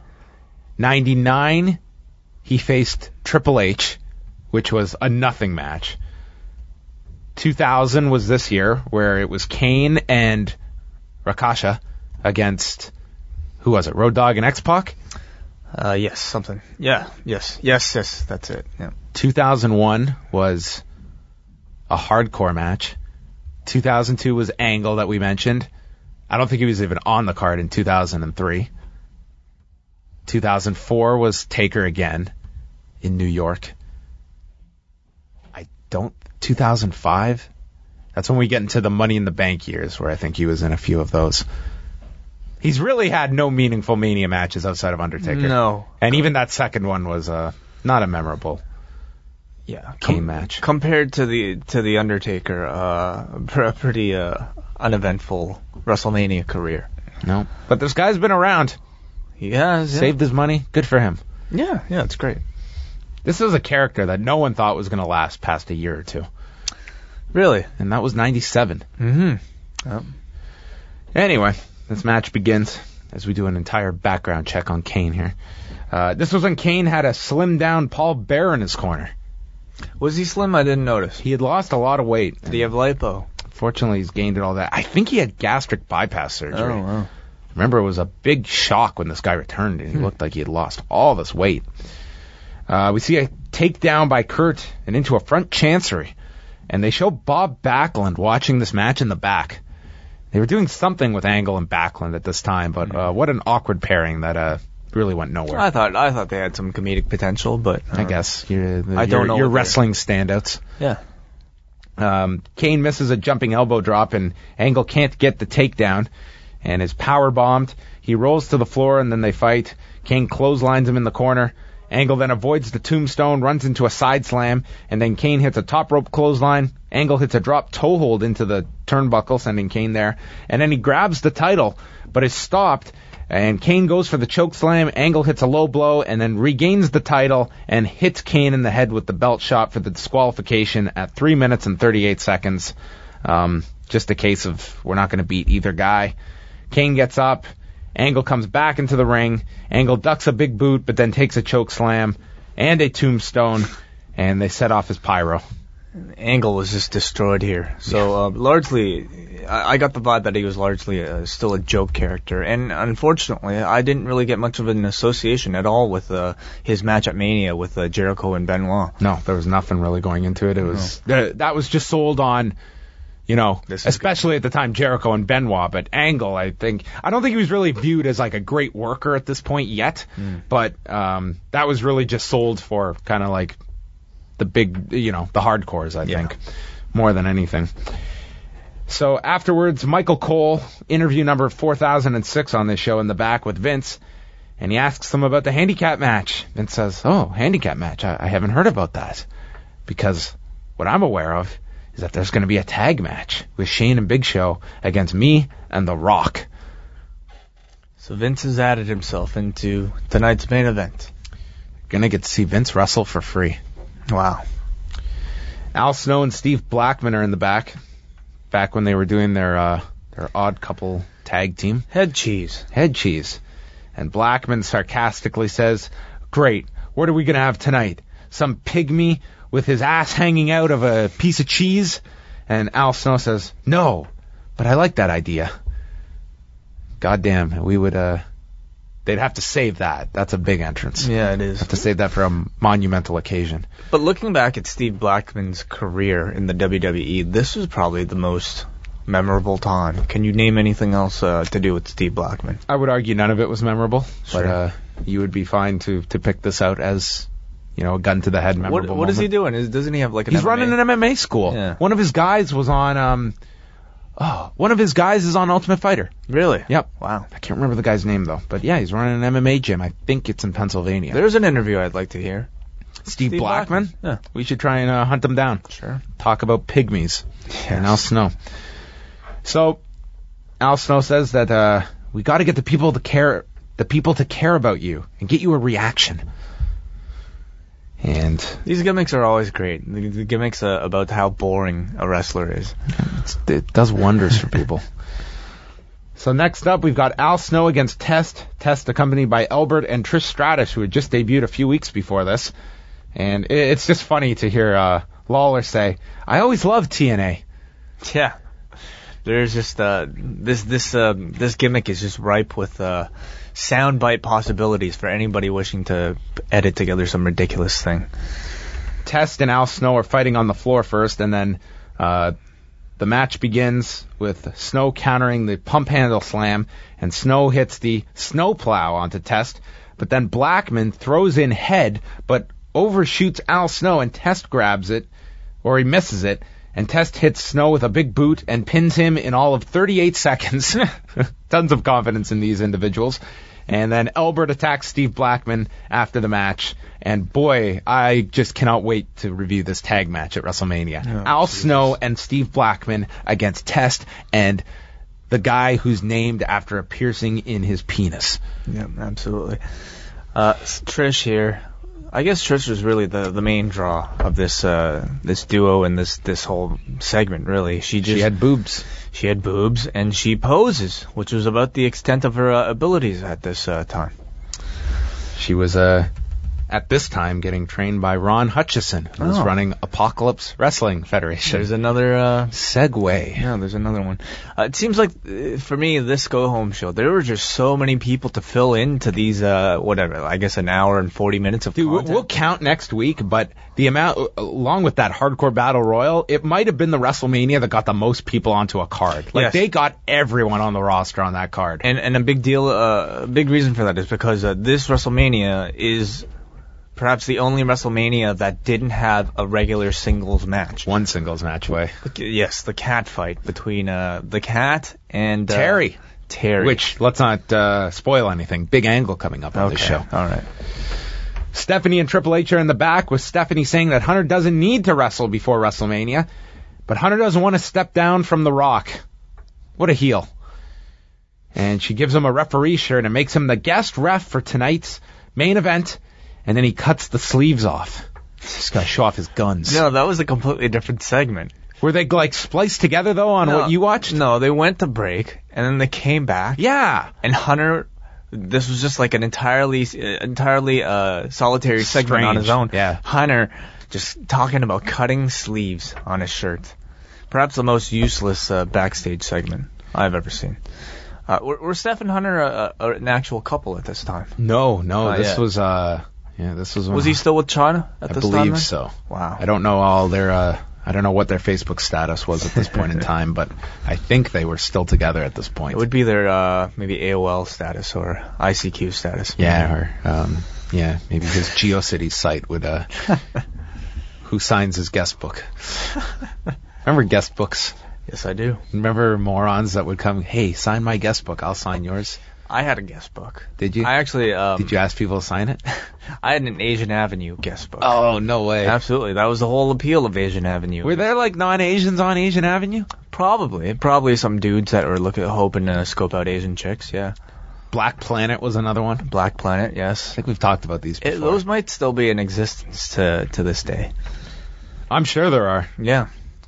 99, he faced Triple H, which was a nothing match. 2000 was this year, where it was Kane and Rakasha against, who was it, Road Dogg and X-Pac? Yes, something. Yeah, yes, that's it. Yeah. 2001 was a hardcore match. 2002 was Angle that we mentioned. I don't think he was even on the card in 2003. 2004 was Taker again in New York. 2005? That's when we get into the Money in the Bank years, where I think he was in a few of those. He's really had no meaningful Mania matches outside of Undertaker. No. And even that second one was not a memorable Kane match. Compared to the Undertaker, a pretty uneventful WrestleMania career. No. But this guy's been around. He has. Yeah. Saved his money. Good for him. Yeah, it's great. This is a character that no one thought was going to last past a year or two. Really? And that was 97. Mm-hmm. Yep. Anyway, this match begins as we do an entire background check on Kane here. This was when Kane had a slimmed down Paul Bearer in his corner. Was he slim? I didn't notice. He had lost a lot of weight. Did he have lipo? Fortunately, he's gained it all that. I think he had gastric bypass surgery. Oh, wow. Remember, it was a big shock when this guy returned, and he looked like he had lost all this weight. We see a takedown by Kurt and into a front chancery, and they show Bob Backlund watching this match in the back. They were doing something with Angle and Backlund at this time, but what an awkward pairing that really went nowhere. I thought they had some comedic potential, but I guess I don't know. You're wrestling standouts. Yeah. Kane misses a jumping elbow drop, and Angle can't get the takedown, and is power bombed. He rolls to the floor, and then they fight. Kane clotheslines him in the corner. Angle then avoids the tombstone, runs into a side slam, and then Kane hits a top rope clothesline. Angle hits a drop toe hold into the turnbuckle, sending Kane there. And then he grabs the title, but is stopped, and Kane goes for the choke slam. Angle hits a low blow, and then regains the title and hits Kane in the head with the belt shot for the disqualification at 3 minutes and 38 seconds. Just a case of we're not going to beat either guy. Kane gets up. Angle comes back into the ring. Angle ducks a big boot, but then takes a choke slam and a tombstone, and they set off his pyro. Angle was just destroyed here. So largely, I got the vibe that he was largely still a joke character. And unfortunately, I didn't really get much of an association at all with his match at Mania with Jericho and Benoit. No, there was nothing really going into it. It was that was just sold on, you know, especially at the time, Jericho and Benoit. But Angle, I don't think he was really viewed as like a great worker at this point yet. But that was really just sold for kind of like the big, the hardcores, I think, more than anything. So afterwards, Michael Cole, interview number 4006 on this show in the back with Vince, and he asks him about the handicap match. Vince says, handicap match, I haven't heard about that, because what I'm aware of is that there's going to be a tag match with Shane and Big Show against me and The Rock. So Vince has added himself into tonight's main event. Gonna get to see Vince wrestle for free. Wow. Al Snow and Steve Blackman are in the back when they were doing their odd couple tag team. Head cheese. And Blackman sarcastically says, "Great, what are we going to have tonight? Some pygmy with his ass hanging out of a piece of cheese?" And Al Snow says, "No, but I like that idea." Goddamn, we would, they'd have to save that. That's a big entrance. Yeah, it is. Have to save that for a monumental occasion. But looking back at Steve Blackman's career in the WWE, this was probably the most memorable time. Can you name anything else to do with Steve Blackman? I would argue none of it was memorable, Sure. but you would be fine to pick this out as, a gun to the head memorable What is he moment. doing? Doesn't he have like an He's MMA? running an MMA school. Yeah. One of his guys was on, one of his guys is on Ultimate Fighter. Really? Yep. Wow. I can't remember the guy's name, though. But yeah, he's running an MMA gym. I think it's in Pennsylvania. There's an interview I'd like to hear. Steve Blackman? Yeah. We should try and hunt him down. Sure. Talk about pygmies. And Al Snow. So, Al Snow says that we got to get the people to care about you and get you a reaction. And These gimmicks are always great. The gimmicks about how boring a wrestler is. it does wonders for people. So next up, we've got Al Snow against Test. Test accompanied by Elbert and Trish Stratus, who had just debuted a few weeks before this. And it's just funny to hear Lawler say, "I always loved TNA." Yeah. There's just this gimmick is just ripe with soundbite possibilities for anybody wishing to edit together some ridiculous thing. Test and Al Snow are fighting on the floor first, and then the match begins with Snow countering the pump handle slam, and Snow hits the snow plow onto Test, but then Blackman throws in head, but overshoots Al Snow, and Test grabs it, or he misses it, and Test hits Snow with a big boot and pins him in all of 38 seconds. Tons of confidence in these individuals. And then Elbert attacks Steve Blackman after the match. And boy, I just cannot wait to review this tag match at WrestleMania. Al Snow and Steve Blackman against Test and the guy who's named after a piercing in his penis. Yeah, absolutely. Trish here. I guess Trish was really the main draw of this duo and this whole segment. Really, she had boobs. She had boobs, and she poses, which was about the extent of her abilities at this time. She was at this time getting trained by Ron Hutchison, who's running Apocalypse Wrestling Federation. There's another segue. Yeah, there's another one. It seems like for me, this Go Home show, there were just so many people to fill into these I guess an hour and 40 minutes of content. We'll count next week, but the amount, along with that Hardcore Battle Royal, it might have been the WrestleMania that got the most people onto a card. Like, they got everyone on the roster on that card. And a big deal, a big reason for that is because this WrestleMania is perhaps the only WrestleMania that didn't have a regular singles match. One singles match way. Yes, the cat fight between the cat and Terry. Which, let's not spoil anything. Big angle coming up on this show. All right. Stephanie and Triple H are in the back, with Stephanie saying that Hunter doesn't need to wrestle before WrestleMania, but Hunter doesn't want to step down from The Rock. What a heel. And she gives him a referee shirt and makes him the guest ref for tonight's main event, and then he cuts the sleeves off. Just gotta show off his guns. No, that was a completely different segment. Were they like spliced together though on what you watched? No, they went to break and then they came back. Yeah. And Hunter, this was just like an entirely solitary segment on his own. Yeah. Hunter just talking about cutting sleeves on his shirt. Perhaps the most useless backstage segment I've ever seen. Were Steph and Hunter an actual couple at this time? No. This was this was. Was he still with China at this time? I believe so. Wow. I don't know all their. I don't know what their Facebook status was at this point in time, but I think they were still together at this point. It would be their maybe AOL status or ICQ status. Yeah, or maybe his GeoCities site would. Who signs his guest book? Remember guest books? Yes, I do. Remember morons that would come, hey, sign my guest book, I'll sign yours? I had a guest book. Did you? I actually... Did you ask people to sign it? I had an Asian Avenue guest book. Oh, no way. Absolutely. That was the whole appeal of Asian Avenue. Were there, like, non-Asians on Asian Avenue? Probably. Probably some dudes that were hoping to scope out Asian chicks, yeah. Black Planet was another one. Black Planet, yes. I think we've talked about these before. Those might still be in existence to this day. I'm sure there are. Yeah.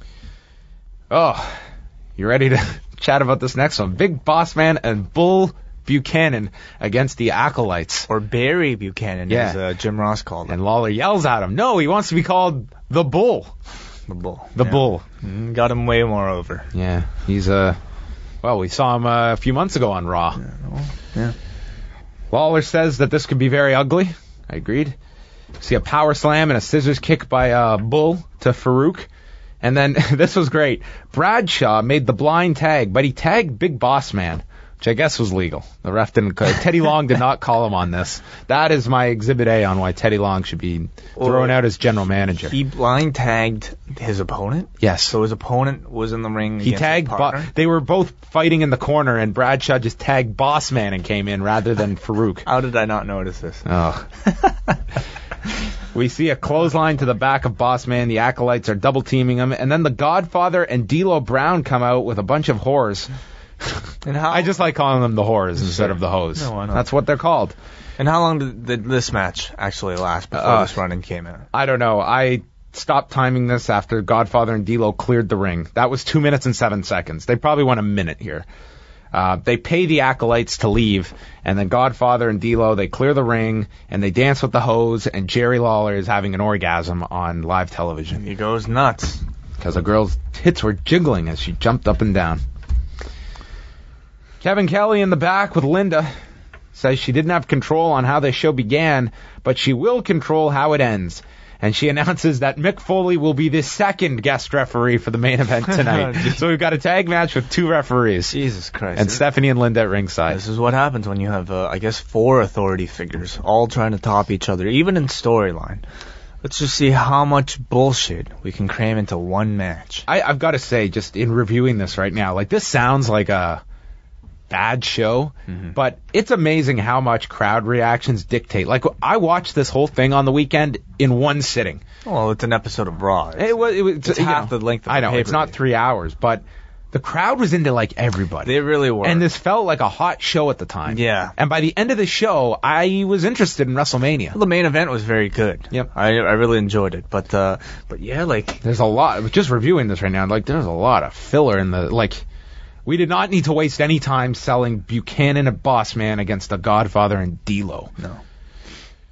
Oh, you ready to chat about this next one? Big Boss Man and Bull Buchanan against the Acolytes. Or Barry Buchanan, as Jim Ross called him. And Lawler yells at him. No, he wants to be called the Bull. The Bull. The Bull. Got him way more over. Yeah, he's we saw him a few months ago on Raw. Yeah. Lawler says that this could be very ugly. I agreed. See a power slam and a scissors kick by Bull to Farouk. And then, this was great, Bradshaw made the blind tag, but he tagged Big Boss Man, which I guess was legal. The ref didn't, Teddy Long did not call him on this. That is my Exhibit A on why Teddy Long should be thrown out as general manager. He blind tagged his opponent? Yes. So his opponent was in the ring He against tagged, his partner? they were both fighting in the corner, and Bradshaw just tagged Boss Man and came in rather than Farouk. How did I not notice this? Oh. We see a clothesline to the back of Boss Man. The Acolytes are double teaming him, and then the Godfather and D'Lo Brown come out with a bunch of whores. And how? I just like calling them the whores instead of the hoes. No, why not? That's what they're called. And how long did this match actually last before this run-in came in? I don't know. I stopped timing this after Godfather and D'Lo cleared the ring. That was 2 minutes and 7 seconds. They probably went a minute here. They pay the Acolytes to leave, and then Godfather and D'Lo, they clear the ring, and they dance with the hose, and Jerry Lawler is having an orgasm on live television. He goes nuts. Because a girl's tits were jiggling as she jumped up and down. Kevin Kelly in the back with Linda says she didn't have control on how the show began, but she will control how it ends. And she announces that Mick Foley will be the second guest referee for the main event tonight. So we've got a tag match with 2 referees. Jesus Christ. And Stephanie and Linda at ringside. This is what happens when you have, 4 authority figures all trying to top each other, even in storyline. Let's just see how much bullshit we can cram into one match. I've got to say, just in reviewing this right now, like, this sounds like a bad show, but it's amazing how much crowd reactions dictate. Like, I watched this whole thing on the weekend in one sitting. Well, it's an episode of Raw. It's half the length of I know, the it's not 3 hours, but the crowd was into, like, everybody. They really were. And this felt like a hot show at the time. Yeah. And by the end of the show, I was interested in WrestleMania. The main event was very good. Yep. I really enjoyed it. But yeah, like... There's a lot, just reviewing this right now, like, there's a lot of filler in the, like... We did not need to waste any time selling Buchanan and Boss Man against the Godfather and D'Lo. No.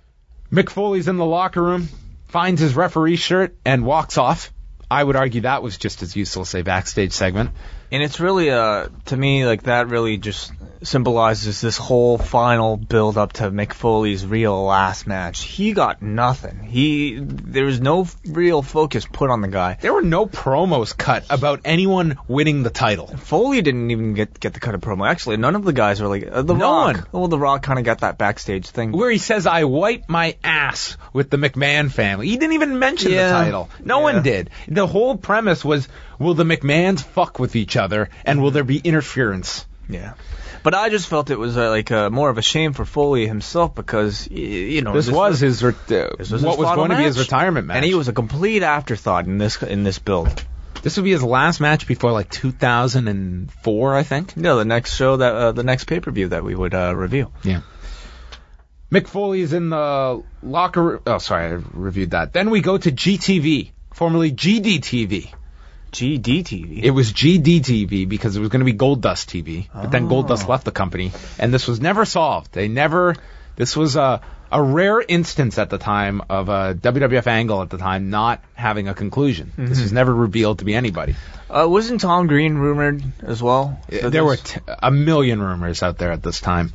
Mick Foley's in the locker room, finds his referee shirt, and walks off. I would argue that was just as useless a backstage segment. And it's really, to me, like, that really just symbolizes this whole final build-up to Mick Foley's real last match. He got nothing. There was no real focus put on the guy. There were no promos cut about anyone winning the title. Foley didn't even get the cut of promo. Actually, none of the guys were like, The No Rock. one. Well, The Rock kind of got that backstage thing. Where he says, I wipe my ass with the McMahon family. He didn't even mention Yeah. the title. No one did. The whole premise was, will the McMahons fuck with each other, and will there be interference? Yeah. But I just felt it was more of a shame for Foley himself because, This was his what was going to be his retirement match. And he was a complete afterthought in this build. This would be his last match before like 2004, I think. Yeah, the next show the next pay-per-view that we would review. Yeah. Mick Foley is in the locker room. Oh, sorry, I reviewed that. Then we go to GTV, formerly GDTV. GDTV. It was GDTV because it was going to be Goldust TV, but then Goldust left the company, and this was never solved. This was a rare instance at the time of a WWF angle at the time not having a conclusion. Mm-hmm. This was never revealed to be anybody. Wasn't Tom Green rumored as well? There were a million rumors out there at this time,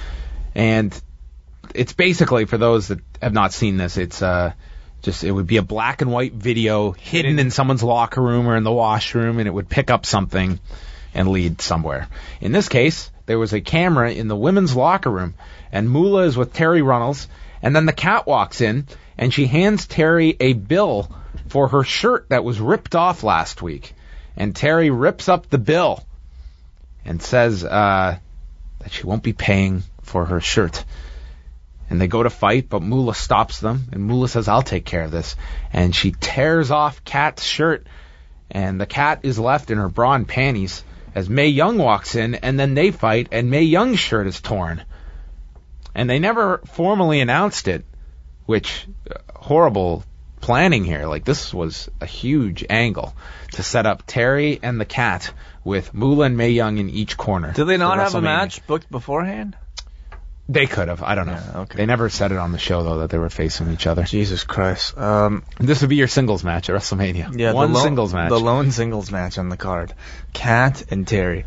and it's basically, for those that have not seen this, it's it would be a black and white video hidden in someone's locker room or in the washroom, and it would pick up something and lead somewhere. In this case, there was a camera in the women's locker room, and Moolah is with Terry Runnels, and then the Cat walks in, and she hands Terry a bill for her shirt that was ripped off last week. And Terry rips up the bill and says that she won't be paying for her shirt. And they go to fight, but Moolah stops them, and Moolah says, I'll take care of this. And she tears off Cat's shirt, and the Cat is left in her bra and panties as Mae Young walks in, and then they fight, and Mae Young's shirt is torn. And they never formally announced it, which, horrible planning here. Like, this was a huge angle to set up Terry and the Cat with Moolah and Mae Young in each corner. Did they not for have a WrestleMania. match booked beforehand? They could have. I don't know. Yeah, okay. They never said it on the show, though, that they were facing each other. Jesus Christ. This would be your singles match at WrestleMania. Yeah, One singles match. The lone singles match on the card. Cat and Terry.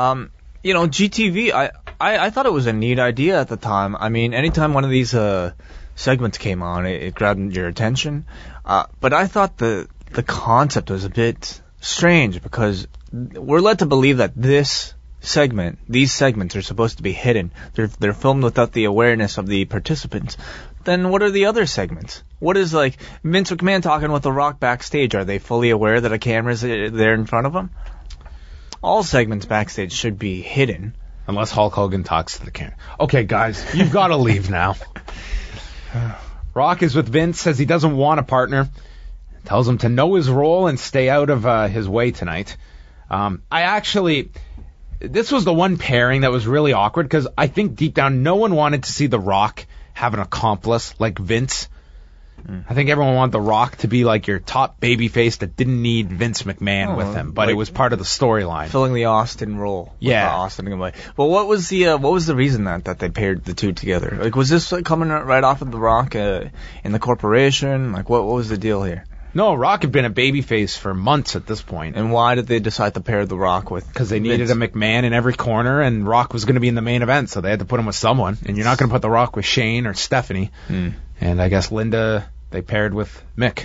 GTV, I thought it was a neat idea at the time. I mean, anytime one of these segments came on, it grabbed your attention. But I thought the concept was a bit strange because we're led to believe that these segments are supposed to be hidden. They're filmed without the awareness of the participants. Then what are the other segments? What is, like, Vince McMahon talking with The Rock backstage? Are they fully aware that a camera's there in front of them? All segments backstage should be hidden. Unless Hulk Hogan talks to the camera. Okay, guys, you've got to leave now. Rock is with Vince, says he doesn't want a partner. Tells him to know his role and stay out of his way tonight. This was the one pairing that was really awkward because I think deep down no one wanted to see The Rock have an accomplice like Vince. I think everyone wanted The Rock to be like your top babyface that didn't need Vince McMahon with him, but it was part of the storyline. Filling the Austin role. Yeah. Austin and away. Well, what was the reason that they paired the two together? Like, was this coming right off of The Rock in the corporation? Like, what was the deal here? No, Rock had been a babyface for months at this point. And why did they decide to pair The Rock with? Because they needed a McMahon in every corner, and Rock was going to be in the main event, so they had to put him with someone. And you're not going to put The Rock with Shane or Stephanie. And I guess Linda, they paired with Mick.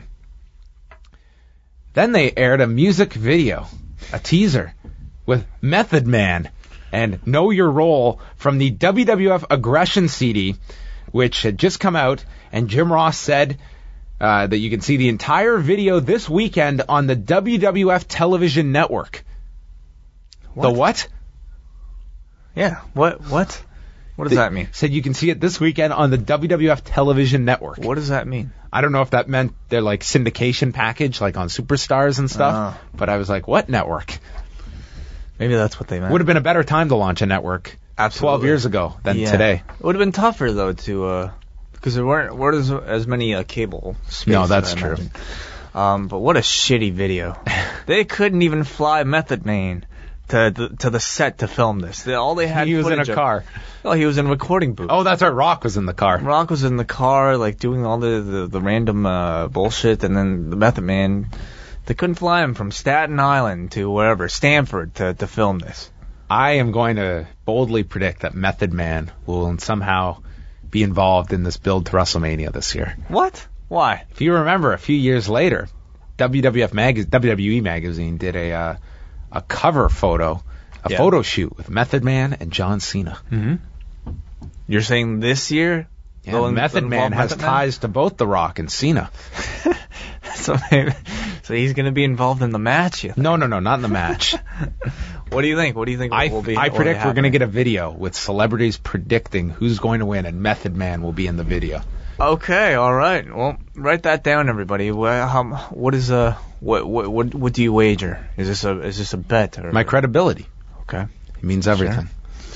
Then they aired a music video, a teaser, with Method Man and Know Your Role from the WWF Aggression CD, which had just come out, and Jim Ross said that you can see the entire video this weekend on the WWF television network. What? The what? Yeah, what? What does that mean? Said you can see it this weekend on the WWF television network. What does that mean? I don't know if that meant their like syndication package, like on Superstars and stuff, but I was like, what network? Maybe that's what they meant. Would have been a better time to launch a network 12 years ago than today. It would have been tougher, though, because there weren't as many cable spaces. No, that's true. But what a shitty video. They couldn't even fly Method Man to the set to film this. All they had. He was in a footage of- car. Oh, he was in a recording booth. Oh, that's right. Rock was in the car. Rock was in the car, like doing all the random bullshit, and then the Method Man. They couldn't fly him from Staten Island to wherever, Stanford, to film this. I am going to boldly predict that Method Man will somehow be involved in this build to WrestleMania this year. What? Why? If you remember, a few years later, WWE magazine did a cover photo, Yeah. photo shoot with Method Man and John Cena. Mm-hmm. You're saying this year? Yeah, they'll Method Man involve has Method Man? ties to both The Rock and Cena. So he's going to be involved in the match. You think? No, not in the match. What do you think? What do you think I will be? predict we're going to get a video with celebrities predicting who's going to win, and Method Man will be in the video. Okay, all right. Well, write that down, everybody. What do you wager? Is this a bet? Or? My credibility. Okay. It means everything.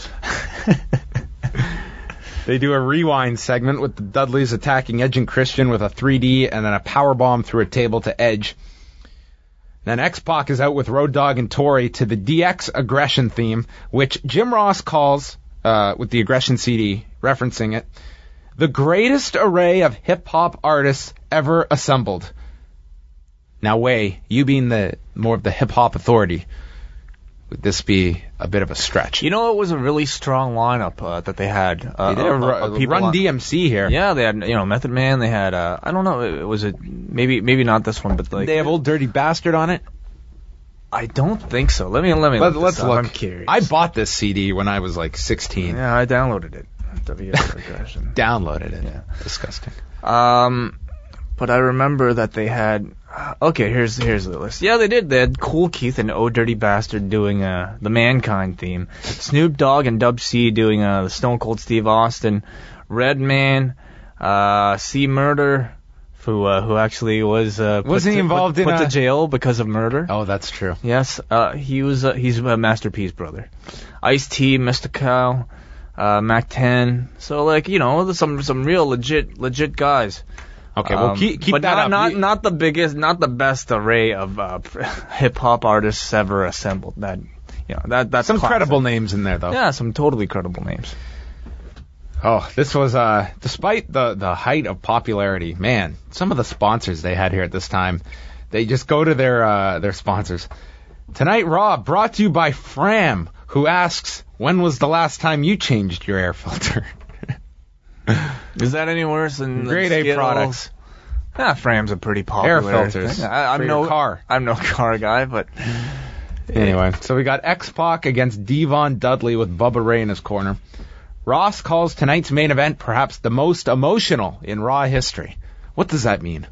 They do a rewind segment with the Dudleys attacking Edge and Christian with a 3D and then a powerbomb through a table to Edge. Then X-Pac is out with Road Dogg and Tori to the DX aggression theme, which Jim Ross calls, with the aggression CD, referencing it, the greatest array of hip-hop artists ever assembled. Now, Way, you being more of the hip-hop authority, would this be a bit of a stretch? You know, it was a really strong lineup that they had. They did a people Run DMC here. Yeah, they had Method Man. They had I don't know. It was maybe not this one, but like They have Old Dirty Bastard on it. I don't think so. Let me Let's look. I'm curious. I bought this CD when I was like 16. Yeah, I downloaded it. WF Aggression. Downloaded it. Yeah. Disgusting. But I remember that they had. Okay, here's the list. Yeah, they did. They had Cool Keith and Oh Dirty Bastard doing the Mankind theme. Snoop Dogg and Dub C doing the Stone Cold Steve Austin. Redman, C Murder, who actually was Wasn't he involved in put to jail because of murder? Oh, that's true. Yes, he's a Master P's brother. Ice-T, Mystical, Mac 10. So like some real legit guys. Okay, well keep but that not, up. Not the biggest, not the best array of hip hop artists ever assembled. That's Some classic. credible names in there though. Yeah, some totally credible names. Oh, this was despite the height of popularity, man, some of the sponsors they had here at this time, they just go to their sponsors. Tonight Raw brought to you by Fram, who asks, when was the last time you changed your air filter? Is that any worse than Grade A Skittles? products. Fram's a pretty popular Air filters thing. I'm for no your car. I'm no car guy, but Anyway, so we got X-Pac against Devon Dudley with Bubba Ray in his corner. Ross calls tonight's main event perhaps the most emotional in Raw history. What does that mean?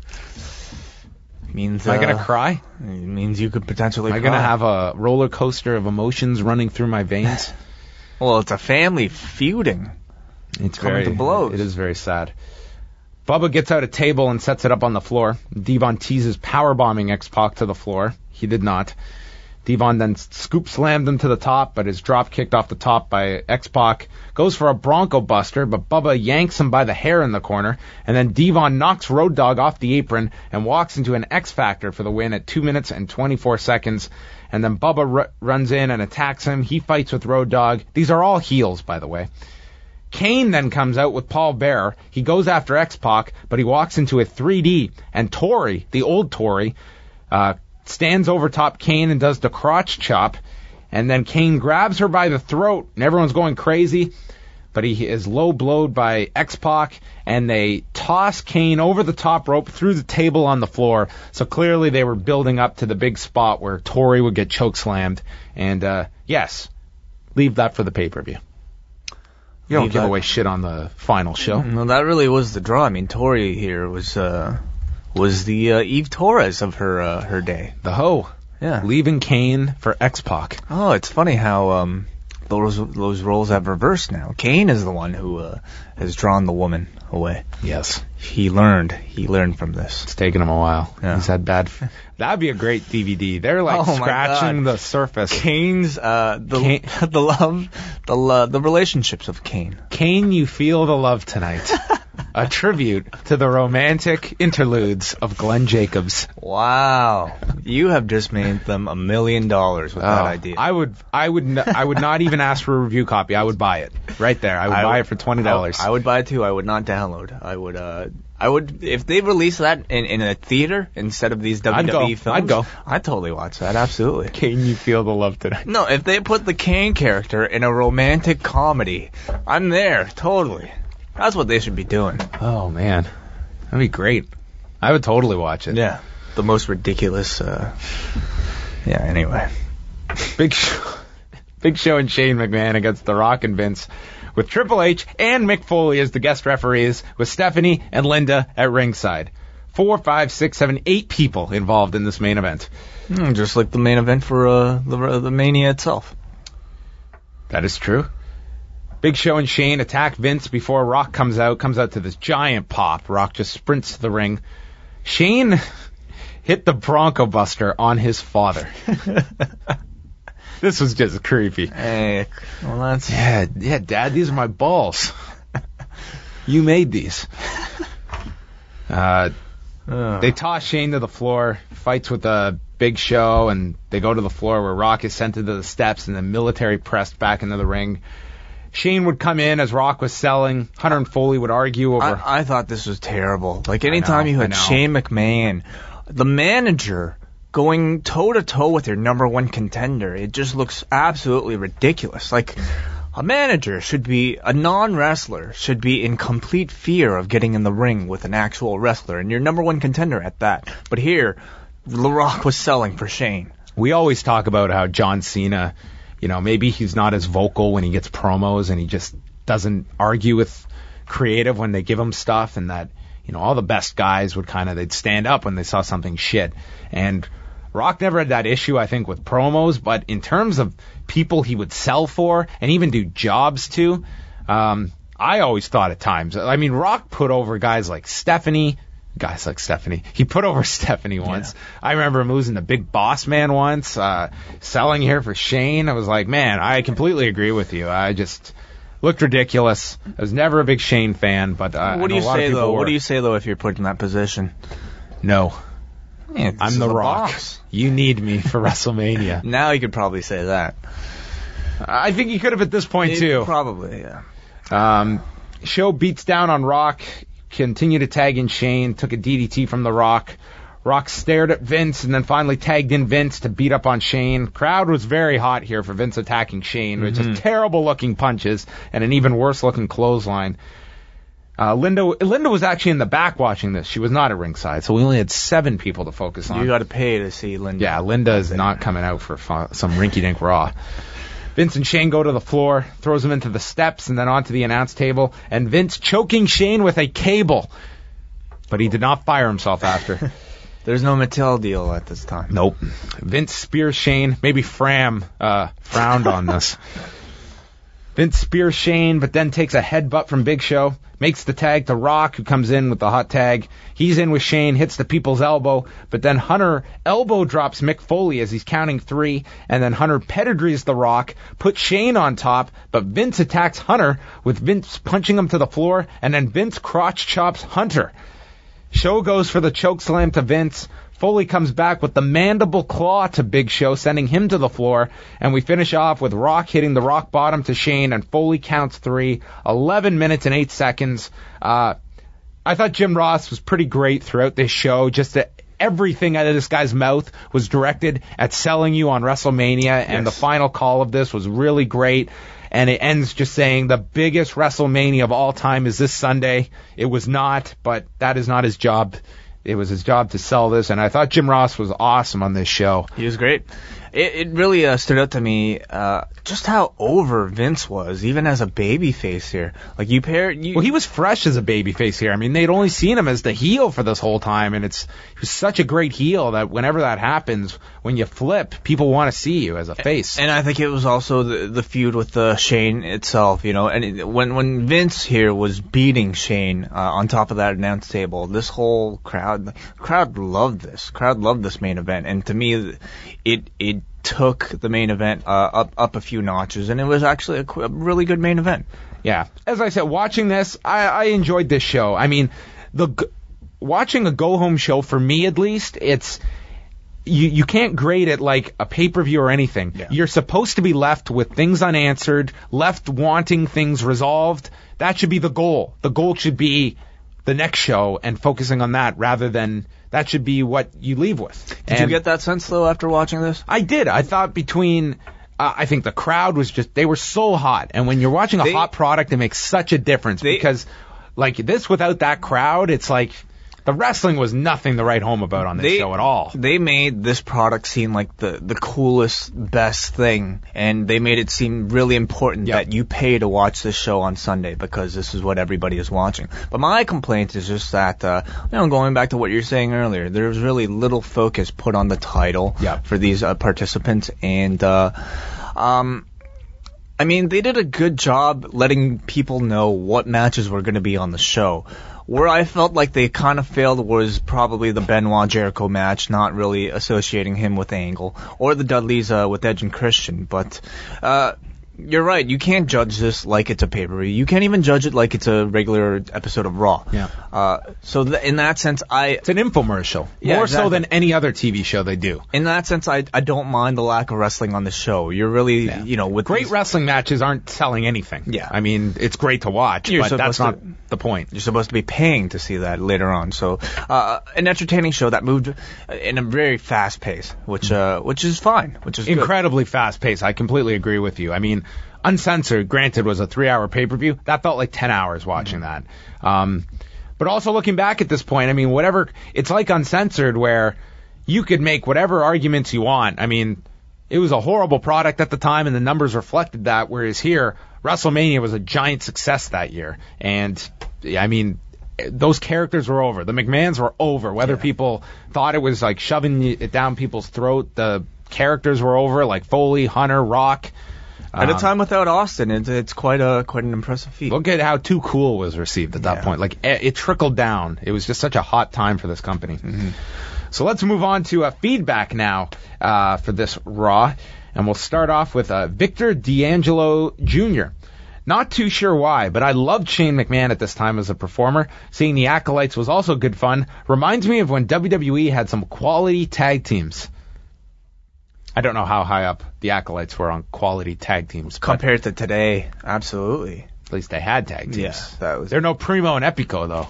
means Am I going to cry? It means you could potentially. Am I going to have a roller coaster of emotions running through my veins? Well, it's a family feuding. It's coming to blows. It is very sad. Bubba gets out a table and sets it up on the floor. Devon teases powerbombing X-Pac to the floor. He did not. Devon then scoop slammed him to the top, but is drop kicked off the top by X-Pac. Goes for a Bronco Buster, but Bubba yanks him by the hair in the corner. And then Devon knocks Road Dogg off the apron and walks into an X Factor for the win at 2 minutes and 24 seconds. And then Bubba runs in and attacks him. He fights with Road Dogg. These are all heels, by the way. Kane then comes out with Paul Bearer. He goes after X-Pac, but he walks into a 3D. And Tori, the old Tori, stands over top Kane and does the crotch chop. And then Kane grabs her by the throat, and everyone's going crazy. But he is low blowed by X-Pac, and they toss Kane over the top rope through the table on the floor. So clearly they were building up to the big spot where Tori would get chokeslammed. And, yes, leave that for the pay-per-view. You don't give away shit on the final show. No, that really was the draw. I mean, Tori here was the Eve Torres of her day. The hoe. Yeah. Leaving Kane for X-Pac. Oh, it's funny how those roles have reversed now. Kane is the one who has drawn the woman away. Yes. He learned from this. It's taken him a while. Yeah. He's had bad... That'd be a great DVD. They're like scratching the surface. Kane's the relationships of Kane. Kane, you feel the love tonight. a tribute to the romantic interludes of Glenn Jacobs. Wow, you have just made them $1 million with that idea. I would not even ask for a review copy. I would buy it right there. I would buy it for $20. I would buy it too. I would not download. I would if they released that in a theater instead of these WWE films. I'd go. I'd totally watch that. Absolutely. Can you feel the love tonight? No, if they put the Kane character in a romantic comedy, I'm there totally. That's what they should be doing. Oh man, that'd be great. I would totally watch it. Yeah, the most ridiculous. Yeah. Anyway, Big Show and Shane McMahon against The Rock and Vince, with Triple H and Mick Foley as the guest referees, with Stephanie and Linda at ringside. 4, 5, 6, 7, 8 people involved in this main event. Just like the main event for the Mania itself. That is true. Big Show and Shane attack Vince before Rock comes out to this giant pop. Rock just sprints to the ring. Shane hit the Bronco Buster on his father. This was just creepy. Hey, well that's... Yeah, Dad, these are my balls. You made these. They toss Shane to the floor, fights with the Big Show, and they go to the floor where Rock is sent to the steps and then military pressed back into the ring. Shane would come in as Rock was selling. Hunter and Foley would argue over... I thought this was terrible. Like, anytime you had Shane McMahon, the manager, going toe-to-toe with your number one contender, it just looks absolutely ridiculous. Like, a manager should be, a non-wrestler should be in complete fear of getting in the ring with an actual wrestler, and your number one contender at that. But here, The Rock was selling for Shane. We always talk about how John Cena... maybe he's not as vocal when he gets promos and he just doesn't argue with creative when they give him stuff, and that, all the best guys would they'd stand up when they saw something shit. And Rock never had that issue, I think, with promos, but in terms of people he would sell for and even do jobs to, I always thought at times, Rock put over guys like Stephanie. He put over Stephanie once. Yeah. I remember him losing to Big Boss Man once, selling here for Shane. I was like, man, I completely agree with you. I just looked ridiculous. I was never a big Shane fan, but what do you say though? What do you say though if you're put in that position? No. Yeah, I'm the Rock. Boss. You need me for WrestleMania. Now you could probably say that. I think you could have at this point too. Probably, yeah. Show beats down on Rock. Continued to tag in Shane, took a DDT from The Rock. Rock stared at Vince and then finally tagged in Vince to beat up on Shane. Crowd was very hot here for Vince attacking Shane, with just terrible looking punches and an even worse looking clothesline. Linda was actually in the back watching this. She was not at ringside, so we only had 7 people to focus on. You got to pay to see Linda. Yeah, Linda is not coming out for some rinky-dink Raw. Vince and Shane go to the floor, throws him into the steps and then onto the announce table, and Vince choking Shane with a cable. But he did not fire himself after. There's no Mattel deal at this time. Nope. Vince spears Shane. Maybe Fram frowned on this. Vince spears Shane, but then takes a headbutt from Big Show. Makes the tag to Rock, who comes in with the hot tag. He's in with Shane, hits the people's elbow, but then Hunter elbow drops Mick Foley as he's counting 3, and then Hunter pedigrees the Rock, puts Shane on top, but Vince attacks Hunter, with Vince punching him to the floor, and then Vince crotch chops Hunter. Show goes for the choke slam to Vince. Foley comes back with the mandible claw to Big Show, sending him to the floor, and we finish off with Rock hitting the rock bottom to Shane, and Foley counts 3, 11 minutes and 8 seconds. I thought Jim Ross was pretty great throughout this show, just that everything out of this guy's mouth was directed at selling you on WrestleMania, and the final call of this was really great. And it ends just saying the biggest WrestleMania of all time is this Sunday. It was not, but that is not his job. It was his job to sell this, and I thought Jim Ross was awesome on this show. He was great. It really stood out to me just how over Vince was, even as a babyface here. Like Well, he was fresh as a babyface here. They'd only seen him as the heel for this whole time, and he was such a great heel that whenever that happens, when you flip, people want to see you as a face. And I think it was also the feud with Shane itself, And when Vince here was beating Shane on top of that announce table, this whole crowd loved this. Crowd loved this main event, and to me, it took the main event up a few notches, and it was actually a really good main event. Yeah. As I said, watching this, I enjoyed this show. I mean, watching a go-home show, for me at least, it's... You can't grade it like a pay-per-view or anything. Yeah. You're supposed to be left with things unanswered, left wanting things resolved. That should be the goal. The goal should be the next show and focusing on that rather than... That should be what you leave with. Did you get that sense, though, after watching this? I did. I thought between... I think the crowd was just... They were so hot. And when you're watching a hot product, it makes such a difference. Because, like, this without that crowd, it's like... The wrestling was nothing to write home about on this show at all. They made this product seem like the coolest, best thing, and they made it seem really important that you pay to watch this show on Sunday because this is what everybody is watching. But my complaint is just that, going back to what you're saying earlier, there was really little focus put on the title for these participants, and I mean, they did a good job letting people know what matches were going to be on the show. Where I felt like they kind of failed was probably the Benoit-Jericho match, not really associating him with Angle, or the Dudleys with Edge and Christian. But you're right, you can't judge this like it's a pay-per-view. You can't even judge it like it's a regular episode of Raw. Yeah. So in that sense, it's an infomercial. More so than any other TV show they do. In that sense, I don't mind the lack of wrestling on the show. You're really, with great wrestling matches aren't selling anything. Yeah. I mean, it's great to watch, but that's not the point. You're supposed to be paying to see that later on. So, an entertaining show that moved in a very fast pace, which is fine, which is incredibly fast pace. I completely agree with you. I mean, Uncensored, granted, was a 3-hour pay-per-view. That felt like 10 hours watching that. But also looking back at this point, I mean, it's like Uncensored where you could make whatever arguments you want. I mean, it was a horrible product at the time and the numbers reflected that, whereas here, WrestleMania was a giant success that year. And, I mean, those characters were over. The McMahons were over. Whether people thought it was like shoving it down people's throat, the characters were over, like Foley, Hunter, Rock. At a time without Austin, it's quite an impressive feat. Look at how Too Cool was received at that point. Like, it trickled down. It was just such a hot time for this company. Mm-hmm. So let's move on to feedback now for this Raw. And we'll start off with Victor D'Angelo Jr. Not too sure why, but I loved Shane McMahon at this time as a performer. Seeing the Acolytes was also good fun. Reminds me of when WWE had some quality tag teams. I don't know how high up the Acolytes were on quality tag teams. Compared to today, absolutely. At least they had tag teams. Yeah, They're no Primo and Epico, though.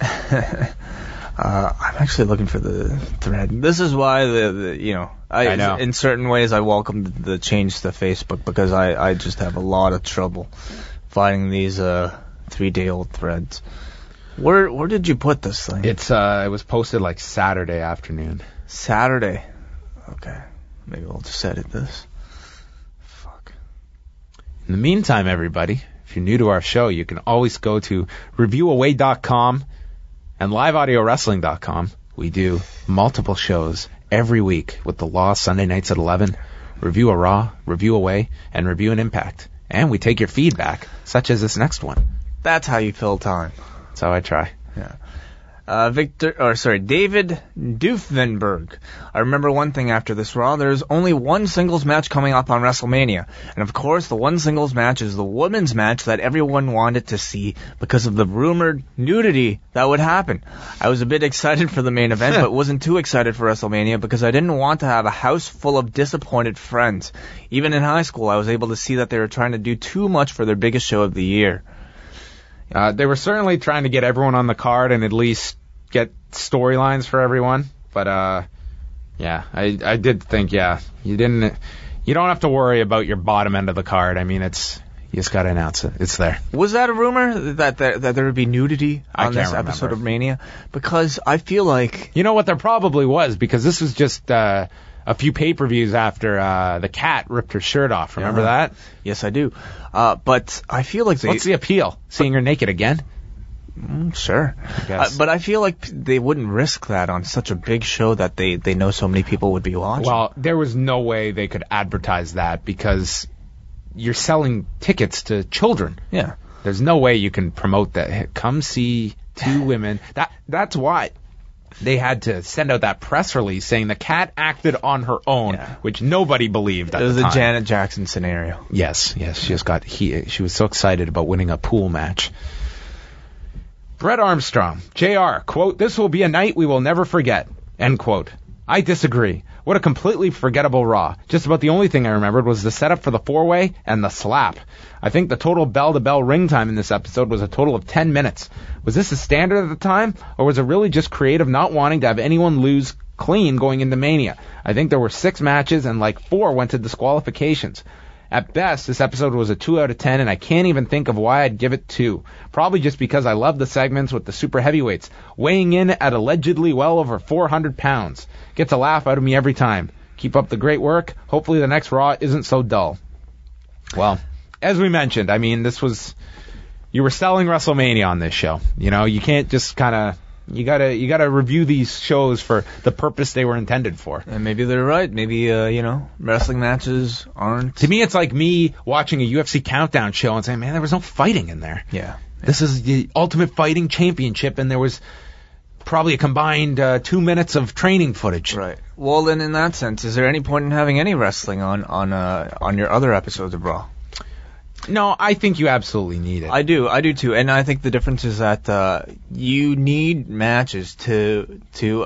I'm actually looking for the thread. This is why I know. In certain ways, I welcome the change to Facebook because I just have a lot of trouble finding these 3-day-old threads. Where did you put this thing? It was posted like Saturday afternoon. Saturday. Okay. Maybe we'll just edit this. Fuck. In the meantime, everybody, if you're new to our show, you can always go to reviewaway.com and liveaudiowrestling.com. We do multiple shows every week with The Law Sunday nights at 11, Review a Raw, Review Away, and Review an Impact. And we take your feedback, such as this next one. That's how you fill time. That's how I try. Yeah. David Doofenberg. I remember one thing after this Raw. There's only one singles match coming up on WrestleMania. And of course, the one singles match is the women's match that everyone wanted to see because of the rumored nudity that would happen. I was a bit excited for the main event, but wasn't too excited for WrestleMania because I didn't want to have a house full of disappointed friends. Even in high school, I was able to see that they were trying to do too much for their biggest show of the year. They were certainly trying to get everyone on the card and at least get storylines for everyone. But, I did think, you don't have to worry about your bottom end of the card. I mean, you just got to announce it. It's there. Was that a rumor that there would be nudity on this episode of Mania? Because I feel like... You know what, there probably was, because this was just a few pay-per-views after the Cat ripped her shirt off. Remember that? Yes, I do. But I feel like what's the appeal? Seeing her naked again? Sure. But I feel like they wouldn't risk that on such a big show that they know so many people would be watching. Well, there was no way they could advertise that because you're selling tickets to children. Yeah. There's no way you can promote that. Come see two women. That's why. they had to send out that press release saying the cat acted on her own, which nobody believed at the time. It was a Janet Jackson scenario. Yes, she was so excited about winning a pool match. Brett Armstrong, JR, quote, "This will be a night we will never forget," end quote. I disagree. What a completely forgettable Raw. Just about the only thing I remembered was the setup for the four-way and the slap. I think the total bell-to-bell ring time in this episode was a total of 10 minutes. Was this a standard at the time, or was it really just creative not wanting to have anyone lose clean going into Mania? I think there were 6 matches and like 4 went to disqualifications. At best, this episode was a 2 out of 10, and I can't even think of why I'd give it 2. Probably just because I love the segments with the super heavyweights, weighing in at allegedly well over 400 pounds. Gets a laugh out of me every time. Keep up the great work. Hopefully the next Raw isn't so dull. Well, as we mentioned, I mean, you were selling WrestleMania on this show. You know, you can't just kind of... You gotta review these shows for the purpose they were intended for. And maybe they're right. Maybe, wrestling matches aren't... To me, it's like me watching a UFC Countdown show and saying, man, there was no fighting in there. Yeah. This is the Ultimate Fighting Championship, and there was probably a combined 2 minutes of training footage. Right. Well, then in that sense, is there any point in having any wrestling on your other episodes of Raw? No, I think you absolutely need it. I do too, and I think the difference is that you need matches to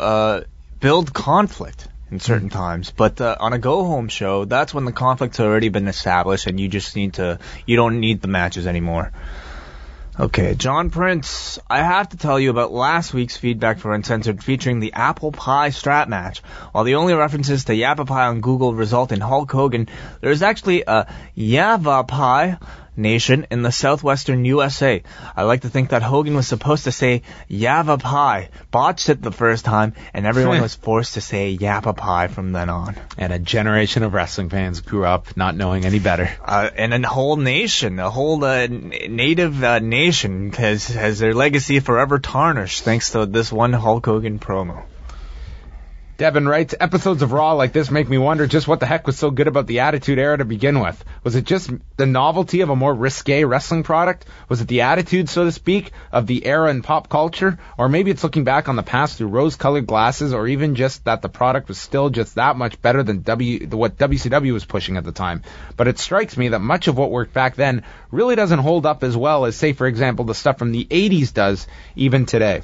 build conflict in certain times. But on a go-home show, that's when the conflict's already been established, and you don't need the matches anymore. Okay, John Prince, I have to tell you about last week's Feedback for Uncensored featuring the apple pie strap match. While the only references to Yappa Pie on Google result in Hulk Hogan, there is actually a Yavapai Nation in the southwestern USA. I like to think that Hogan was supposed to say Yavapai, botched it the first time, and everyone was forced to say Yappa Pie from then on. And a generation of wrestling fans grew up not knowing any better. And a whole nation, a whole native nation has their legacy forever tarnished thanks to this one Hulk Hogan promo. Devin writes, episodes of Raw like this make me wonder just what the heck was so good about the Attitude Era to begin with. Was it just the novelty of a more risque wrestling product? Was it the attitude, so to speak, of the era in pop culture? Or maybe it's looking back on the past through rose-colored glasses, or even just that the product was still just that much better than what WCW was pushing at the time. But it strikes me that much of what worked back then really doesn't hold up as well as, say, for example, the stuff from the 80s does even today.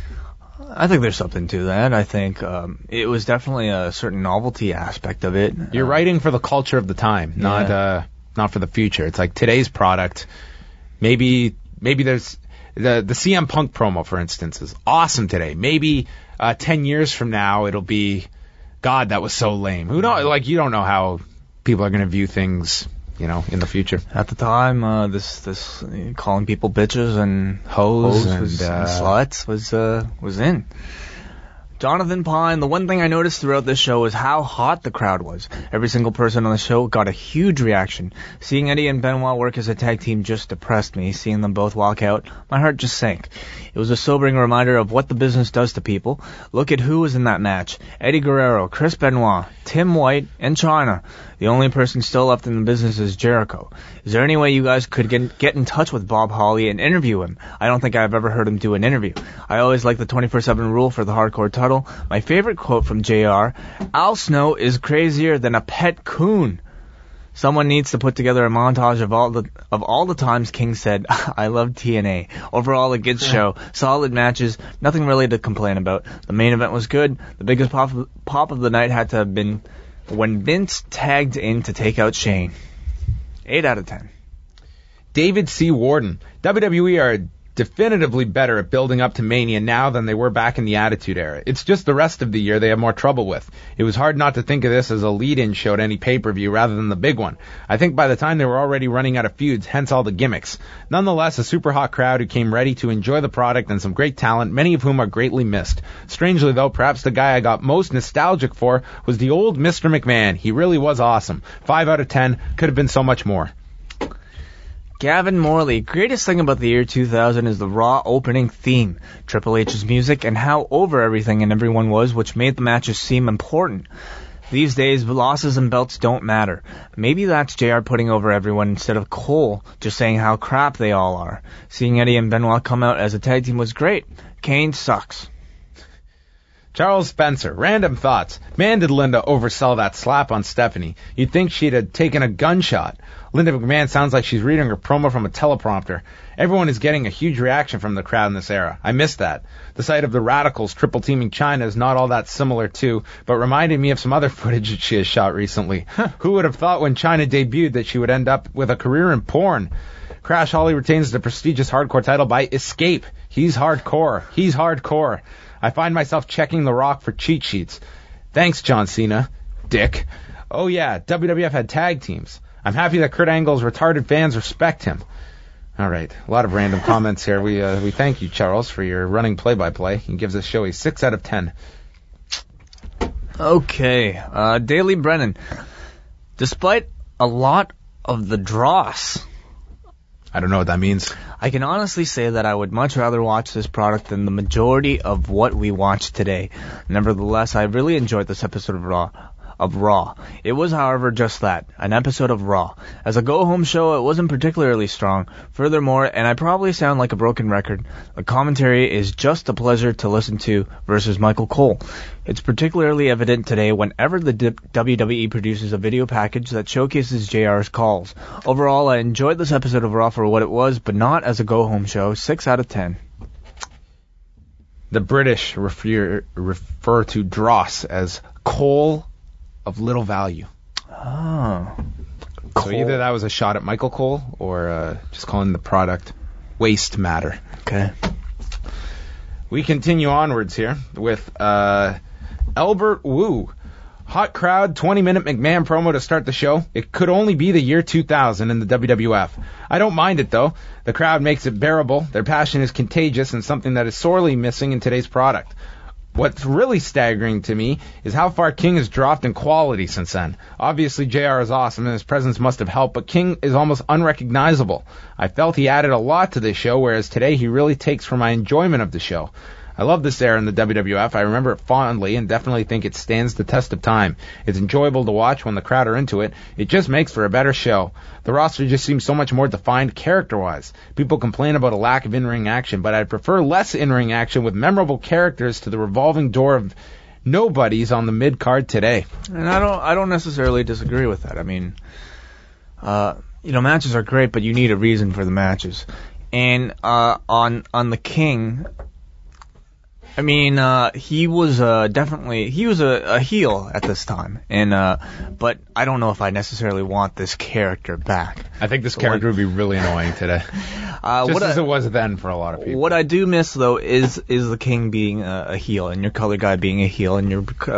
I think there's something to that. I think it was definitely a certain novelty aspect of it. You're writing for the culture of the time, not for the future. It's like today's product. Maybe there's the CM Punk promo, for instance, is awesome today. Maybe 10 years from now it'll be, God, that was so lame. Who knows? Like, you don't know how people are going to view things, in the future. At the time, this calling people bitches and hoes and sluts was in. Jonathan Pine, the one thing I noticed throughout this show is how hot the crowd was. Every single person on the show got a huge reaction. Seeing Eddie and Benoit work as a tag team just depressed me. Seeing them both walk out, my heart just sank. It was a sobering reminder of what the business does to people. Look at who was in that match. Eddie Guerrero, Chris Benoit, Tim White, and Chyna. The only person still left in the business is Jericho. Is there any way you guys could get in touch with Bob Holly and interview him? I don't think I've ever heard him do an interview. I always like the 24/7 rule for the hardcore title. My favorite quote from JR, Al Snow is crazier than a pet coon. Someone needs to put together a montage of all the times King said, I love TNA. Overall, a good show. Solid matches. Nothing really to complain about. The main event was good. The biggest pop of the night had to have been when Vince tagged in to take out Shane. 8 out of 10. David C. Warden. WWE are definitively better at building up to Mania now than they were back in the Attitude Era. It's just the rest of the year they have more trouble with. It was hard not to think of this as a lead-in show to any pay-per-view rather than the big one. I think by the time they were already running out of feuds, hence all the gimmicks. Nonetheless, a super hot crowd who came ready to enjoy the product and some great talent, many of whom are greatly missed. Strangely though, perhaps the guy I got most nostalgic for was the old Mr. McMahon. He really was awesome. 5 out of 10. Could have been so much more. Gavin Morley, greatest thing about the year 2000 is the Raw opening theme, Triple H's music, and how over everything and everyone was, which made the matches seem important. These days, losses and belts don't matter. Maybe that's JR putting over everyone instead of Cole just saying how crap they all are. Seeing Eddie and Benoit come out as a tag team was great. Kane sucks. Charles Spencer, random thoughts. Man, did Linda oversell that slap on Stephanie. You'd think she'd have taken a gunshot. Linda McMahon sounds like she's reading her promo from a teleprompter. Everyone is getting a huge reaction from the crowd in this era. I miss that. The sight of the Radicals triple teaming China is not all that similar too, but reminded me of some other footage that she has shot recently. Who would have thought when China debuted that she would end up with a career in porn? Crash Holly retains the prestigious hardcore title by Escape. He's hardcore. He's hardcore. I find myself checking The Rock for cheat sheets. Thanks, John Cena. Dick. Oh yeah, WWF had tag teams. I'm happy that Kurt Angle's retarded fans respect him. All right, a lot of random comments here. We thank you, Charles, for your running play-by-play. He gives this show a 6 out of 10. Okay, Daily Brennan. Despite a lot of the dross, I don't know what that means. I can honestly say that I would much rather watch this product than the majority of what we watch today. Nevertheless, I really enjoyed this episode of Raw. It was, however, just that, an episode of Raw. As a go-home show, it wasn't particularly strong. Furthermore, and I probably sound like a broken record, the commentary is just a pleasure to listen to versus Michael Cole. It's particularly evident today whenever the WWE produces a video package that showcases JR's calls. Overall, I enjoyed this episode of Raw for what it was, but not as a go-home show. 6 out of 10. The British refer to dross as coal of little value. Oh. So either that was a shot at Michael Cole or just calling the product waste matter. Okay. We continue onwards here with Albert Wu. Hot crowd, 20-minute McMahon promo to start the show. It could only be the year 2000 in the WWF. I don't mind it, though. The crowd makes it bearable. Their passion is contagious and something that is sorely missing in today's product. What's really staggering to me is how far King has dropped in quality since then. Obviously, JR is awesome, and his presence must have helped, but King is almost unrecognizable. I felt he added a lot to this show, whereas today he really takes from my enjoyment of the show. I love this era in the WWF. I remember it fondly and definitely think it stands the test of time. It's enjoyable to watch when the crowd are into it. It just makes for a better show. The roster just seems so much more defined character-wise. People complain about a lack of in-ring action, but I prefer less in-ring action with memorable characters to the revolving door of nobodies on the mid-card today. And I don't necessarily disagree with that. I mean, matches are great, but you need a reason for the matches. And on the King, I mean, he was a heel at this time, and but I don't know if I necessarily want this character back. I think this character would be really annoying today, just as it was then for a lot of people. What I do miss though is the King being a heel, and your color guy being a heel, and your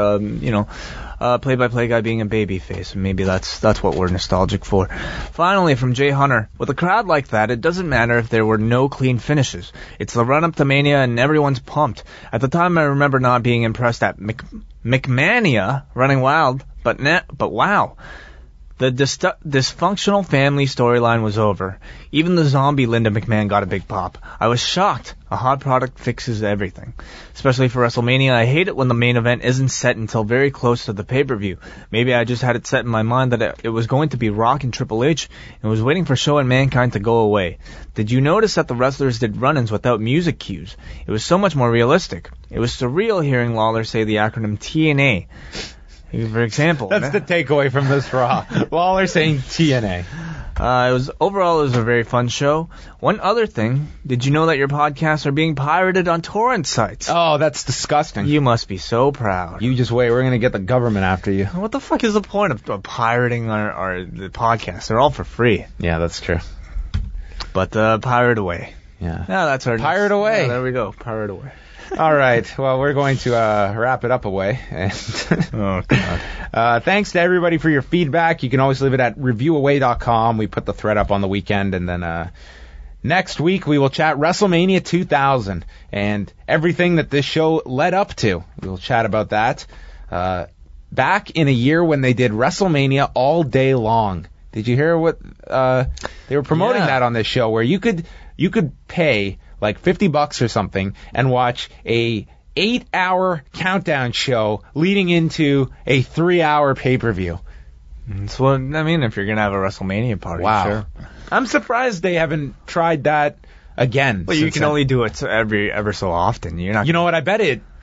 play-by-play guy being a babyface, and maybe that's what we're nostalgic for. Finally, from Jay Hunter, with a crowd like that, it doesn't matter if there were no clean finishes. It's the run-up to Mania, and everyone's pumped. At the time, I remember not being impressed at McMania running wild, but wow. The dysfunctional family storyline was over. Even the zombie Linda McMahon got a big pop. I was shocked. A hot product fixes everything. Especially for WrestleMania, I hate it when the main event isn't set until very close to the pay-per-view. Maybe I just had it set in my mind that it was going to be Rock and Triple H, and was waiting for Shaw and Mankind to go away. Did you notice that the wrestlers did run-ins without music cues? It was so much more realistic. It was surreal hearing Lawler say the acronym TNA. For example, that's the takeaway from this Raw. Lawler saying TNA. Overall, it was a very fun show. One other thing, did you know that your podcasts are being pirated on torrent sites? Oh, that's disgusting. You must be so proud. You just wait. We're going to get the government after you. What the fuck is the point of pirating the podcasts? They're all for free. Yeah, that's true. But pirate away. Yeah. Yeah, that's our pirate away. Yeah, there we go. Pirate away. All right. Well, we're going to wrap it up away. Oh, God. Thanks to everybody for your feedback. You can always leave it at reviewaway.com. We put the thread up on the weekend. And then next week, we will chat WrestleMania 2000 and everything that this show led up to. We will chat about that. Back in a year when they did WrestleMania all day long. Did you hear what they were promoting that on this show, where you could pay like $50 or something and watch a 8-hour countdown show leading into a 3-hour pay-per-view. That's what I mean. If you're gonna have a WrestleMania party, wow. Sure. I'm surprised they haven't tried that again. Well, you can only do it ever so often. You're not. You know what? I bet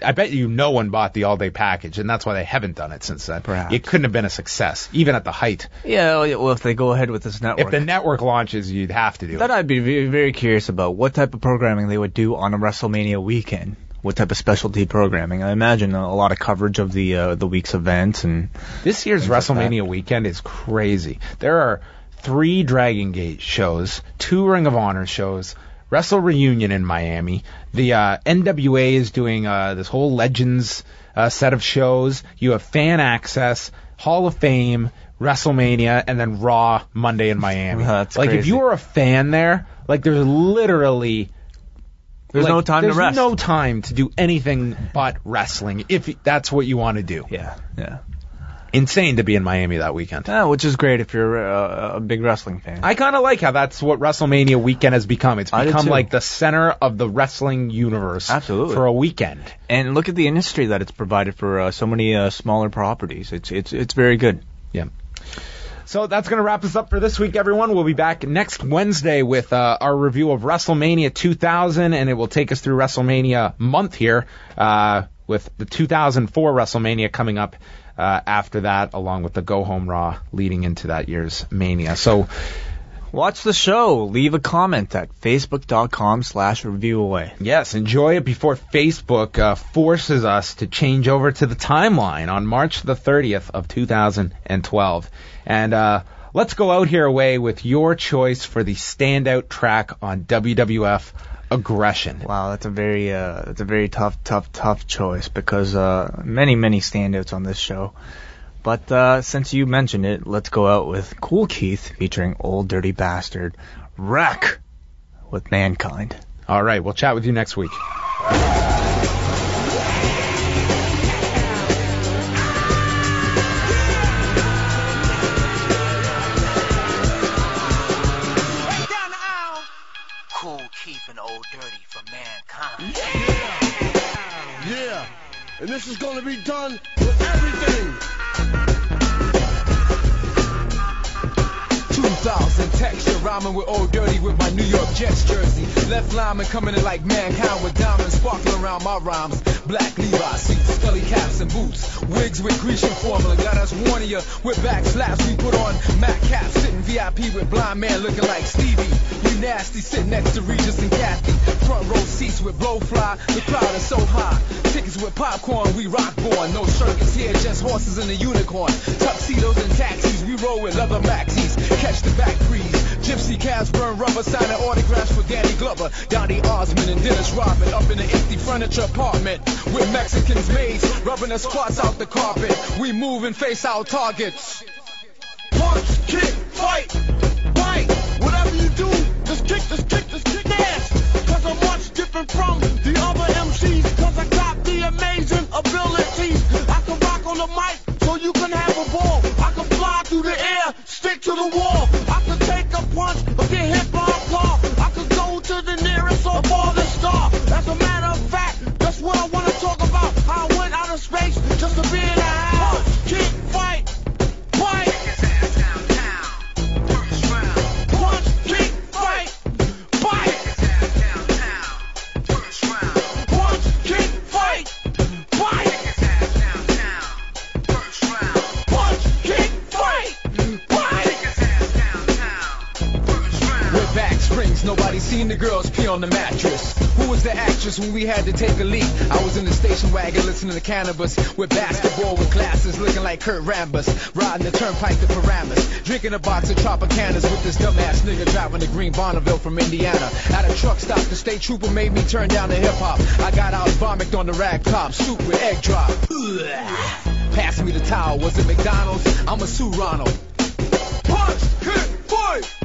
I bet you no one bought the all-day package, and that's why they haven't done it since then. Perhaps. It couldn't have been a success, even at the height. Yeah, well, if they go ahead with this network. If the network launches, you'd have to do That it. I'd be very, very curious about what type of programming they would do on a WrestleMania weekend. What type of specialty programming? I imagine a lot of coverage of the week's events and. This year's things like WrestleMania weekend is crazy. There are 3 Dragon Gate shows, 2 Ring of Honor shows, Wrestle Reunion in Miami. The NWA is doing this whole Legends set of shows. You have Fan Access, Hall of Fame, WrestleMania, and then Raw Monday in Miami. That's like, if crazy. you were a fan there, like, there's literally... There's no time to rest. There's no time to do anything but wrestling, if that's what you want to do. Yeah. Insane to be in Miami that weekend. Which is great if you're a big wrestling fan. I kind of like how that's what WrestleMania weekend has become. It's I do become too. like the center of the wrestling universe. Absolutely. For a weekend. And look at the industry that it's provided for so many smaller properties. It's very good. Yeah. So that's going to wrap us up for this week, everyone. We'll be back next Wednesday with our review of WrestleMania 2000, and it will take us through WrestleMania month here with the 2004 WrestleMania coming up after that, along with the Go Home Raw leading into that year's Mania. So watch the show. Leave a comment at facebook.com/reviewaway. yes, enjoy it before Facebook forces us to change over to the timeline on March the 30th of 2012. And let's go out here away with your choice for the standout track on WWF Aggression. Wow, that's a very tough choice because many standouts on this show. But since you mentioned it, let's go out with Cool Keith featuring Old Dirty Bastard, Wreck with Mankind. All right, we'll chat with you next week. Cool Keith and Old Dirty for Mankind. Yeah, and this is gonna be done with everything. 2000 texture, rhyming with Old Dirty with my New York Jets jersey. Left lineman coming in like Mankind with diamonds sparkling around my rhymes. Black Levi suits, scully caps and boots. Wigs with Grecian formula, got us warning you with back slaps. We put on Mac caps, sitting VIP with blind man looking like Stevie. We nasty, sitting next to Regis and Kathy. Front row seats with blowfly, the crowd is so high. Tickets with popcorn, we rock born. No circus here, just horses and a unicorn. Tuxedos and taxis, we roll with leather maxis. Catch the back breeze. Gypsy cabs burn rubber, signing autographs for Danny Glover, Donnie Osmond, and Dennis Rodman. Up in an empty furniture apartment with Mexicans maids rubbing their squats out the carpet. We move and face our targets. Punch, kick, fight, bite. Whatever you do, just kick ass. Cause I'm much different from the other MCs. Cause I got the amazing abilities. I can rock on the mic so you can have a ball. I can fly through the air, stick to the wall. I can take a punch or get hit by a car. I can go to the nearest or farthest star. As a matter of fact, that's what I want to talk about. How I went out of space just to be in a house. Punch, kick, fight, bite. Punch, kick, fight, bite. Punch, kick, fight, bite. Punch, kick, fight, bite. With back springs, nobody seen the girls pee on the mattress. Who was the actress when we had to take a leak? I was in the station wagon listening to Cannabis with basketball with glasses looking like Kurt Rambis. Riding the turnpike to Paramus. Drinking a box of Tropicanas with this dumbass nigga driving to Green Bonneville from Indiana. At a truck stop, the state trooper made me turn down the hip hop. I got out vomit on the rag top, soup with egg drop. Pass me the towel, was it McDonald's? I'm a Sue Ronald. Punch, kick, fight.